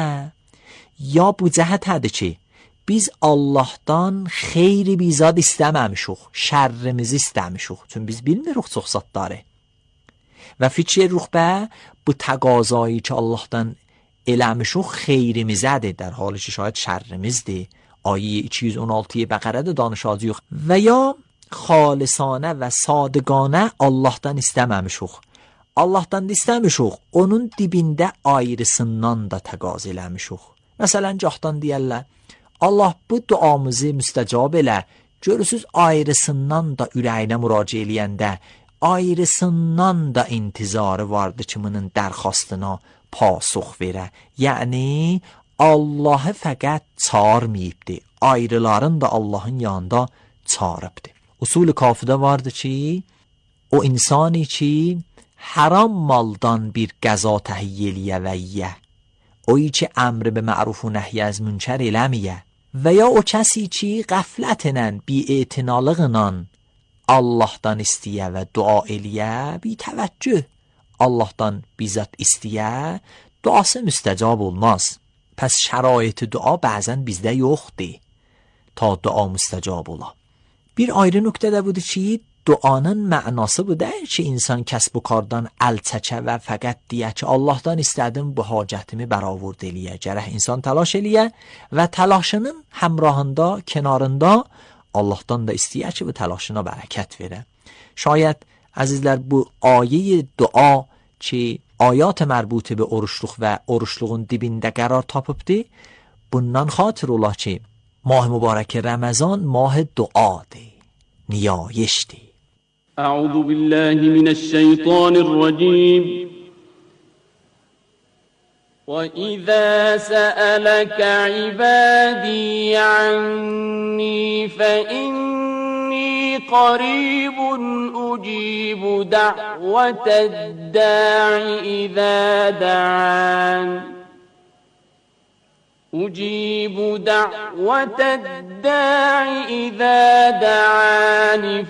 ya bu cəhətədir ki, biz Allahdan xeyri bizad istəməmişik, şərrimizi istəmişik. Çünki biz bilmirik çox zatları. Və fikir ruxbə bu təqazayı ki, Allahdan eləmişik xeyrimizədir, در حالی ki, şayət şərrimizdir. Ayə 216 Bəqərədə danışacağıq. Və ya xalisanə və sadığanə Allahdan istəməmişik. Allahdan da istəmişik, onun dibində ayrısından da təqaz eləmişik. Məsələn, cahdan deyərlər, Allah bu duamızı müstəcab elə, görürsüz ayrısından da ürəyinə müraciə eləyəndə, ayrısından da intizarı vardı ki, bunun dərxastına pasux verə. Yəni, Allahı fəqət çağırmayıbdır, ayrıların da Allahın yanında çağırıbdır. Usul-i Kafidə vardı ki, o insani ki, haram maldan bir qəza təhiyyə eləyə və yiyə, o ki, əmri be ma'ruf və nəhy az münkər eləməyə və ya o kəsi ki, qəflətlə, bi-e'tinalıqla Allahdan istəyə və dua eləyə, bi-təvəccüh Allahdan bizzat istəyə, duası müstəcab olmaz. Pəs şəraiti dua bəzən bizdə yoxdur ta dua müstəcab ola. Bir ayrı nöqtə də budur ki, duanın mənası bu deyil ki, insan kəsb-u kardan əl çəkə və fəqət deyə ki, Allahdan istədim bu hacətimi bəravurd eləyə. Gərək insan təlaş eləyə və təlaşının həmrahında, kənarında Allahdan da istəyə ki, bu təlaşına bərəkət verə. Şayət, əzizlər, bu ayə dua ki, ayat mərbuti be oruçluq və oruçluğun dibində qərar tapıbdır, bundan xatır ola ki, mah mübarək Ramazan mah duadır, niyayişdir. أعوذ بالله من الشيطان الرجيم وإذا سألك عبادي عني فإني قريب أجيب دعوة الداع إذا دعان أجيب دعوة الداع إذا دعان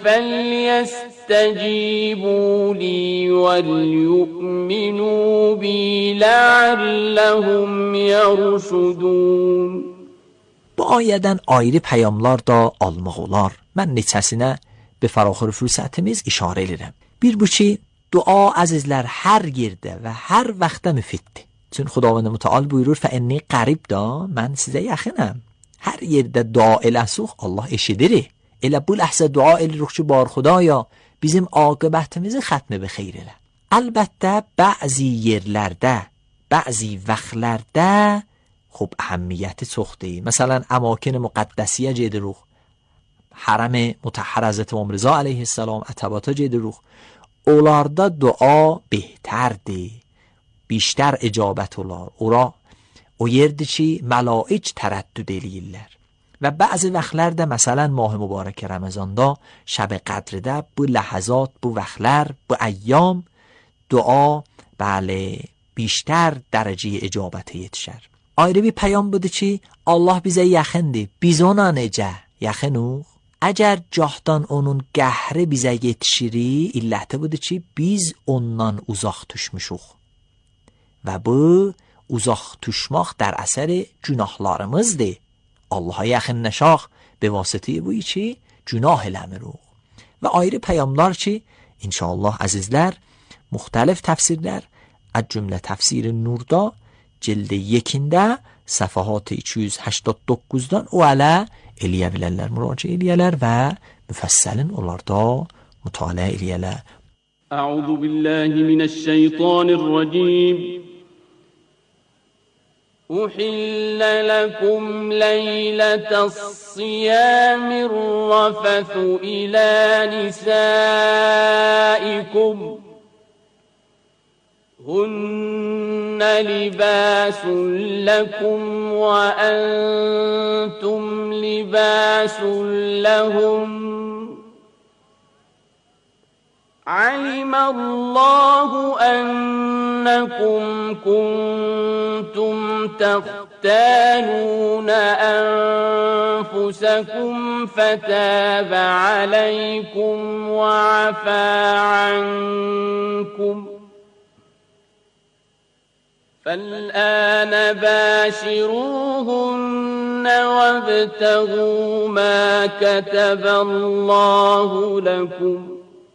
فليستجيبوا لي وليؤمنوا بي لعلهم يرشدون. Bu ayədən ayrı peyamlar da almaq olar. Mən neçəsinə be faraxır fürsətimiz işarə edirəm. Bir bu ki, dua əzizlər hər yerdə və hər vaxtda müfiddir. Çünki Xudavənd Mütəal buyurur fəinni qarib da, mən sizə yaxınam. Hər yerdə dua eləsuq Allah eşidir. Elə bu ləhzə dua eləyirik ki, bar Xudaya bizim aqibətimizi xətmi be xeyr elə. Əlbəttə bəzi yerlərdə, bəzi vaxtlərdə xub əhəmiyyəti çoxdur. Məsələn, əmakin müqəddəsiyə gedirik. Haram Mutahhar Həzrət İmam Rza əleyhissalam ətəbata gedirik. Onlarda dua behterdir. بیشتر اجابت olar. Ora o yerdir ki, mələik tərəddüd eləyirlər. Və bəzi vaxtlarda, məsələn, mah mübarək Ramazanda, şəb qədrdə bu ləhazat, bu vaxtlar, bu əyyam dua bəli بیشتر dərəcəyə icabətə yetişər. Ayrı bir peyam budur ki, Allah bizə yaxındır. Biz ona necə yaxınıq? Əgər cahdan onun qəhri bizə yetişiri, illəti budur ki, biz ondan uzaq düşmüşük. Və bu uzaq düşmək در əsər günahlarımızdır. Allaha yaxınlaşaq به واسطه bu ki günah eləmirik. Və ayrı peyamlar ki, inşallah əzizlər, müxtəlif təfsirlər, az cümlə təfsir Nurda cild 1-də səfahat 289-dan o ələ eləyə bilərlər, müraciə eləyərlər və müfəssəlin onlarda mütaliə eləyərlər. Əuzu billahi mineşşeytanirracim. أحل لكم ليلة الصيام الرفث إلى نسائكم هن لباس لكم وأنتم لباس لهم علم الله أنكم كنتم تختانون أنفسكم فتاب عليكم وعفى عنكم فالآن باشروهن وابتغوا ما كتب الله لكم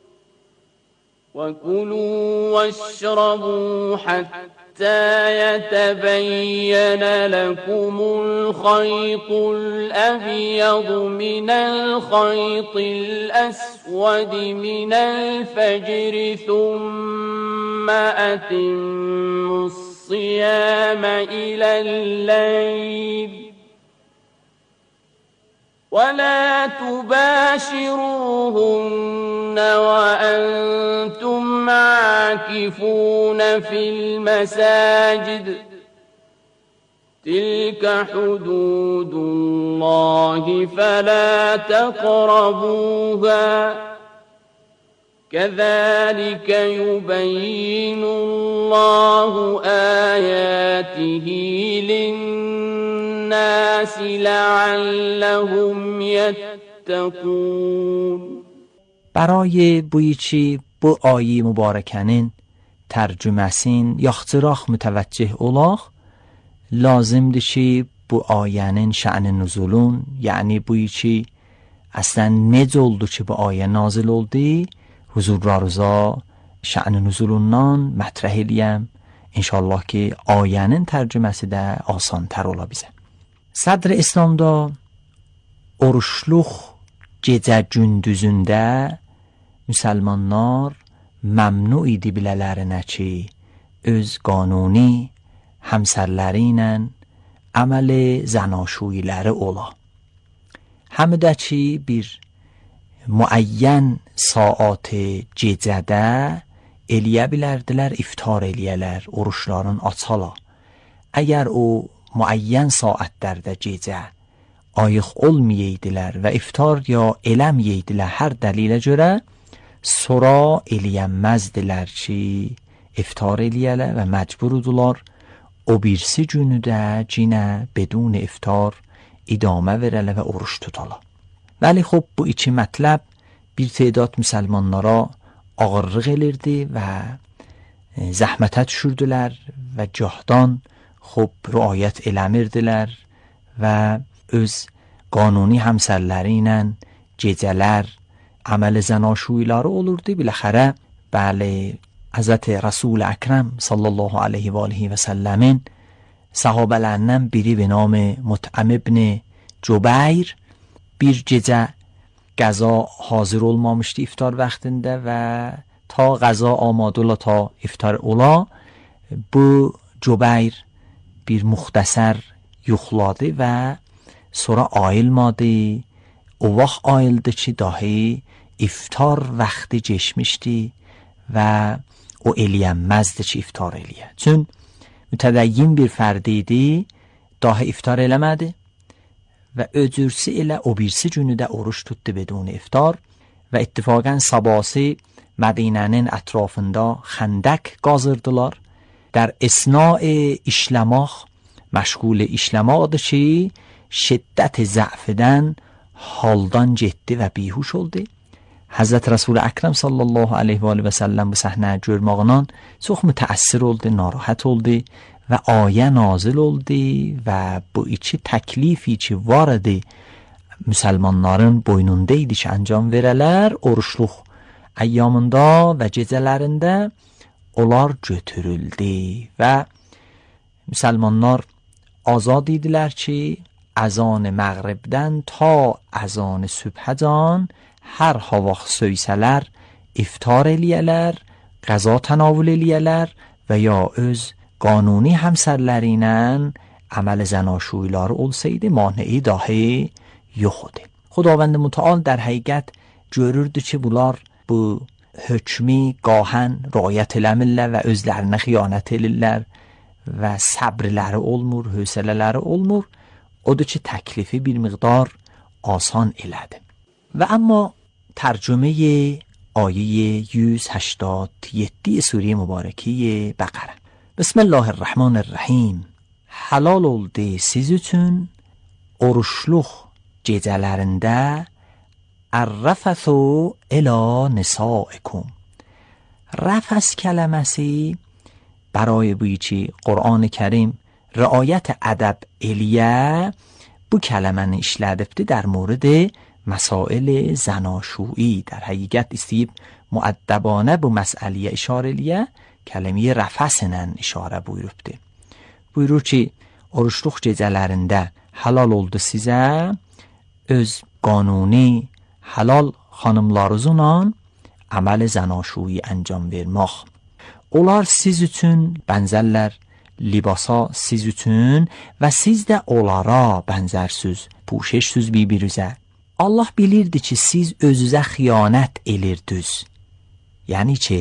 وكلوا واشربوا حتى يتبين لكم الخيط الأبيض من الخيط الأسود من الفجر ثم أتموا الصيام إلى الليل ولا تباشروهن وأنتم عاكفون في المساجد تلك حدود الله فلا تقربوها كذلك يبين الله آياته للناس لعلهم يتقون. برای buyçi bu ayı mübarəkənin tərcüməsin yaxçıraq mütəvəccih olaq, lazımdır ki bu ayənin şə'n-i nuzulun, yəni buyçi əslən necə oldu ki bu ayə nazil oldu, huzurlarınıza şə'n-i nuzulundan mətrəh eləyəm. İnşallah ki ayənin tərcüməsi də asantar ola bizə. Sədr İslamda oruçluq gecə gündüzündə müsəlmanlar məmnu idi bilələrinə ki, öz qanuni həmsərləri ilə əməli zənaşuyiləri ola. Həm də ki bir müəyyən saat gecədə eləyə bilərdilər, iftar eləyələr, oruçların açala. Əgər o müəyyən saatlərdə gecə ayıq olmayıydilər və iftar ya eləməyiydilər hər dəlilə görə, sonra eləyənməzdilər ki, iftar eləyələr və məcburdular o birisi günü də cinə bedun iftar idamə verələ və oruç tutala. Vəli xub bu iki mətləb bir تعداد müsəlmanlara ağırlıq elirdi və zəhmətə düşürdülər və cahdan xub riayət eləmirdilər və öz qanuni həmsərləri ilə gecələr əməli zənaşuyiləri olurdu. Biləxərə bəli Həzrət Rasul Əkrəm sallallahu aleyhi və aleyhi və səlləmin sahabələrindən biri به نام مطعم ابن جبیر bir gecə qəza hazır olmamışdı iftar vaxtında və ta qəza amadə ola ta iftar ola bu Cübeyr bir muxtəsər yuxladı və sonra ayılmadı. O vaxt ayıldı ki dahi iftar vaxtı geçmişdi və o eləyənməzdi ki iftar eləyə. Çün mütədəyyin bir fərdi idi, dahi iftar eləmədi və öcürsi ilə o birisi günü də oruç tutdu bedun iftar və ittifaqən sabası Mədinənin ətrafında xəndək qazırdılar. در اثناء işləmək məşğul işləməkdir ki, şiddət zəfdən haldan getdi və bihuş oldu. Həzrət Rasul Əkrəm sallallahu aleyhi və səlləm bu səhnə görməklə çox mütəəssir oldu, narahat oldu və ayə nazil oldu və bu iki təklifi ki var idi müsəlmanların boynunda idi ki əncam verələr, oruçluq əyyamında və gecələrində onlar götürüldü və Müsəlmanlar azad idilər ki, azan məğribdən ta azan sübhəcən hər havaq söysələr, iftar eləyələr, qəza tənavül eləyələr və ya öz qanuni həmsərləri ilə əməl zənاشوییləri olsaydı mane'i dahi yox idi. Xudavənd mütəal در həqiqət görürdü ki, bunlar bu hökmü qahən riayət eləmirlər və özlərinə xiyanət edirlər və səbrləri olmur, hövsələləri olmur. Odur ki, təklifi bir miqdar asan elədi. Və amma tərcümə آیه 187 سوره مبارکه بقره. بسم الله الرحمن الرحیم. Halal oldu siz üçün oruçluq gecələrində ər-rəfəsu ilə nisaikum. Rəfəs kələməsi برای بویی ki Qur'an-ı Kərim riayət ədəb eləyə bu kələməni işlədibdi در مورد مسائل زناشویی. در حقیقت istəyib müəddəbanə bu məsələyə işarə eləyə kəlməyə rəfəslə işarə buyurubdu. Buyurur ki, oruçluq gecələrində halal oldu sizə öz qanuni halal xanımlarınızla əməl zənaşuyi anjam vermək. Onlar siz üçün bənzərlər, libasa siz üçün və siz də onlara bənzərsiniz, puşeşsiz bir-birinizə. Allah bilirdi ki, siz özünüzə xiyanət edirdiniz. Yəni ki,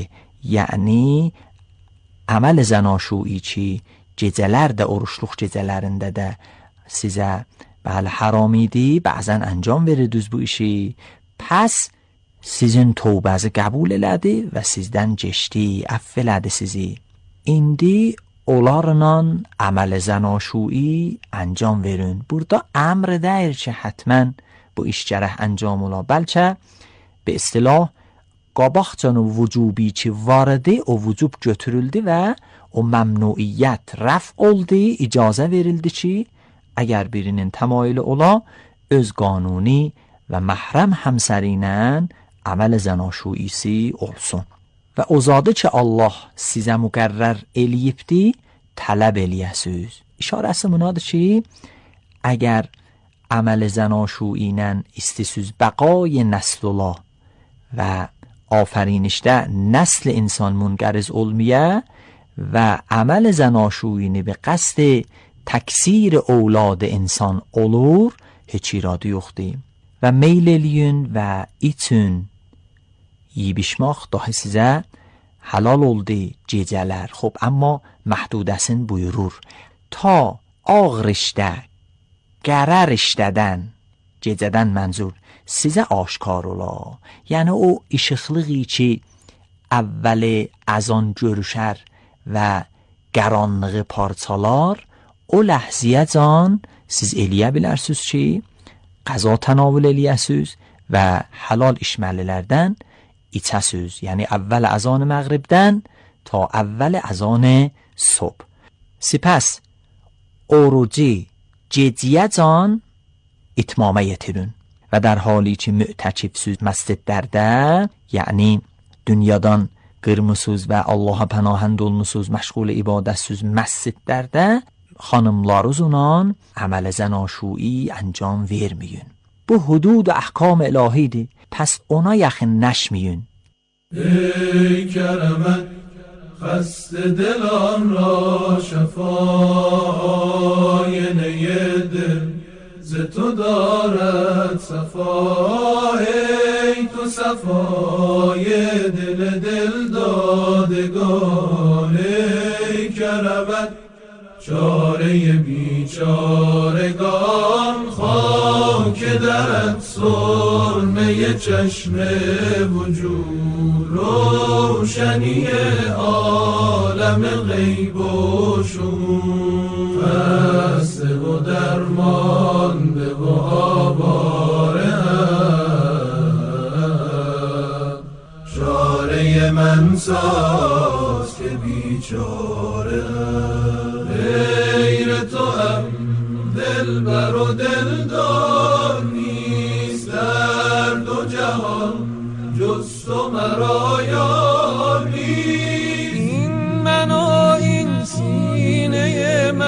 əməl zənaşuyi ki, gecələr də oruçluq gecələrində də sizə bəli haram idi, bəzən anjam verirdiniz bu işi. Pəs sizin tövbəzi qəbul elədi və sizdən keçdi, əfv elədi sizi. İndi onlarla əməl zənaşuyi anjam verin. Burada əmr deyir ki, həttəmən bu iş gərək anjam ola. Bəlkə به اصطلاح qabaqcan o vücubi ki vardı o vücub götürüldü və o məmnuiyyət rəf oldu, icazə verildi ki əgər birinin təmayülü ola öz qanuni və məhrəm həmsəri ilə əməl zənaşuisi olsun. Və o zadı ki Allah sizə müqərrər eləyibdi tələb eləyəsiz. İşarəsi bunadır ki əgər əməl zənaşuyi ilə istəsiz bəqای nəsl və آفرینشdə نسل انسان منقرض olmaya və əməl zənaşuyini به قصد تکثیر اولاد انسان olur, heç iradı yoxdur. Və meyl eləyin və için yeyib içmək dahi sizə halal oldu gecələr. Xub, amma məhdudəsin buyurur. Ta ağır işdə, qərar işlədən, gecədən mənzur, sizə aşkar ola. Yəni o işıqlığı ki əvvəl az an görüşər və qaranlığı parçalar, o ləhziyəcan siz eləyə bilərsiniz ki qəza tənavül eləyəsiz və halal işməlilərdən içəsiz. Yəni əvvəl azan məğribdən ta əvvəl azan صبح. سپس orucu gecəyəcan itmamə yetirin. Və در حالی ki mütəkifsiz məscidlərdə, yəni dünyadan qırmısız və Allaha pənahənd olmusuz, məşğul ibadətsiz məscidlərdə xanımlarınızla əməl zənaşuyi anjam verməyin. Bu hudud əhkam ilahidir. Pəs ona yaxın nəşməyin. ای کرمت خسته دلان را شفای نیدل ز تو دارد صفای تو صفای دل دل دادگان ای کرمت چاره بیچارگان خاک درت سرمه چشم وجود روشنی عالم غیب و شهود خسته و درمانده و آواره چاره من ساز که بیچاره غیر تو هم دلبر و دلدار نیست در دو جهان جز تو مرا یار نیست. این من و این سینه من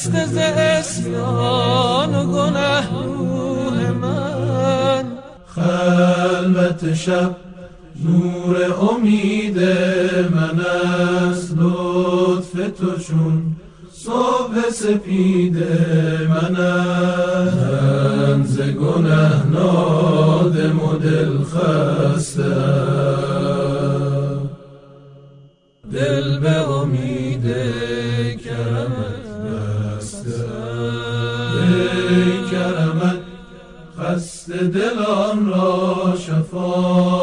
خسته ز عصیان و گنه روح من. خلوت شب نور امید من است، لطف تو چون صبح سپید من است. من ز گنه نادم و دل خسته، دل به امید کرمت بسته. ای کرمت خسته دلان را شفا،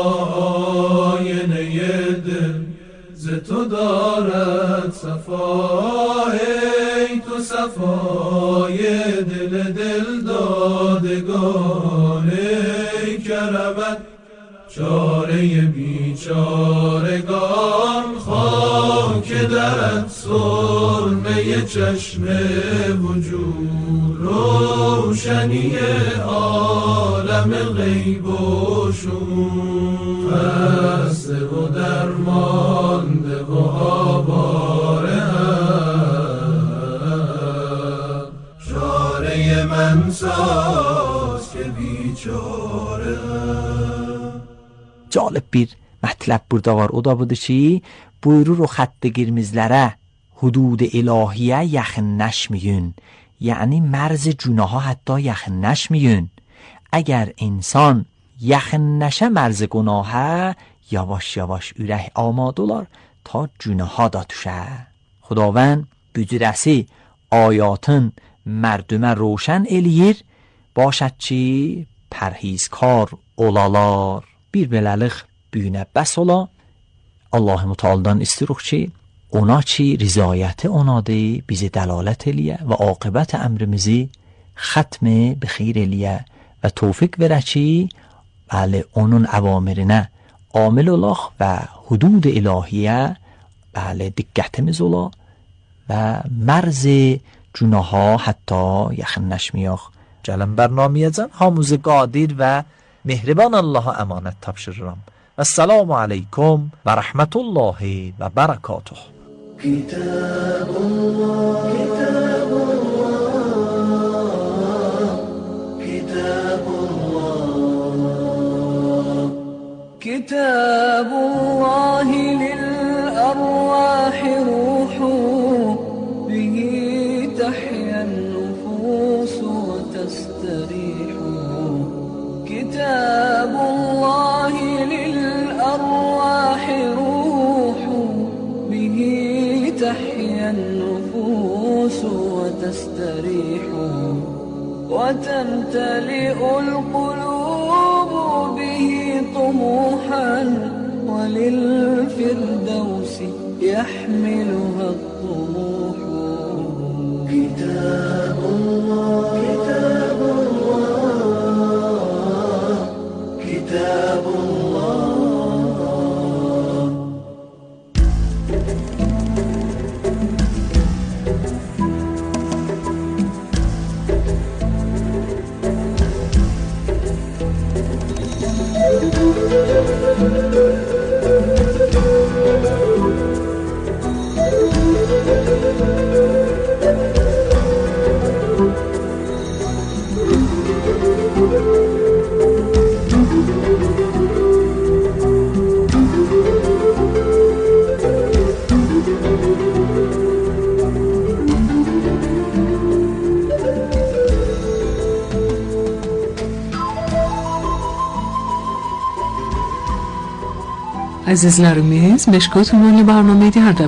آینه دل ز تو دارد صفا. ای تو صفای دل دل دادگان، ای کرمت چاره بیچارگان. خاک درت سرمه چشم وجود، روشنی عالم غیب و شهود. خسته و درمانده و آواره هم، چاره من ساز که بیچاره هم. Jalib bir mətləb burada var. O da budur ki, buyururuq xətt qırmızılara hudud ilahiyə yaxınlaşmayın. Yəni mərz günaha hətta yaxınlaşmayın. Əgər insan yaxınlaşa mərz günaha, yavaş-yavaş ürək amadə olar ta günaha da düşə. Xudavənd bücrəsi ayatın mərdümə roşən eləyir, başad ki pərhizkar olalar. Bir beləlik büyünə bəs ola. Allah-u Müteala'dan istiruq ki, ona ki rizayəti onadır, bizi dəlalət eləyə və aqibət əmrimizi xətmi bixeyr eləyə və tövfiq verə ki, bəli, onun əvamirinə amil olaq və hudud ilahiyə bəli diqqətimiz ola və mərz günaha hətta yaxınlaşmayaq. Gəlin bərnaməyə hamımızı qadir və mehriban Allah'a emanet tapşırıram. Esselamu aleyküm ve rahmetullahi ve berekatuh. Kitabullah, Kitabullah, Kitabullah, Kitabullahi lil arwahi ruhu, bihi tahyan nufusu ve testarihu. كتاب الله للأرواح روح، به تحيا النفوس وتستريح، وتمتلئ القلوب به طموحا، وللفردوس يحملها الطموح. كتاب الله، كتاب الله، كتاب الله. Əzizlərimiz, Meşkot ünvanlı برنامه Ərdəbil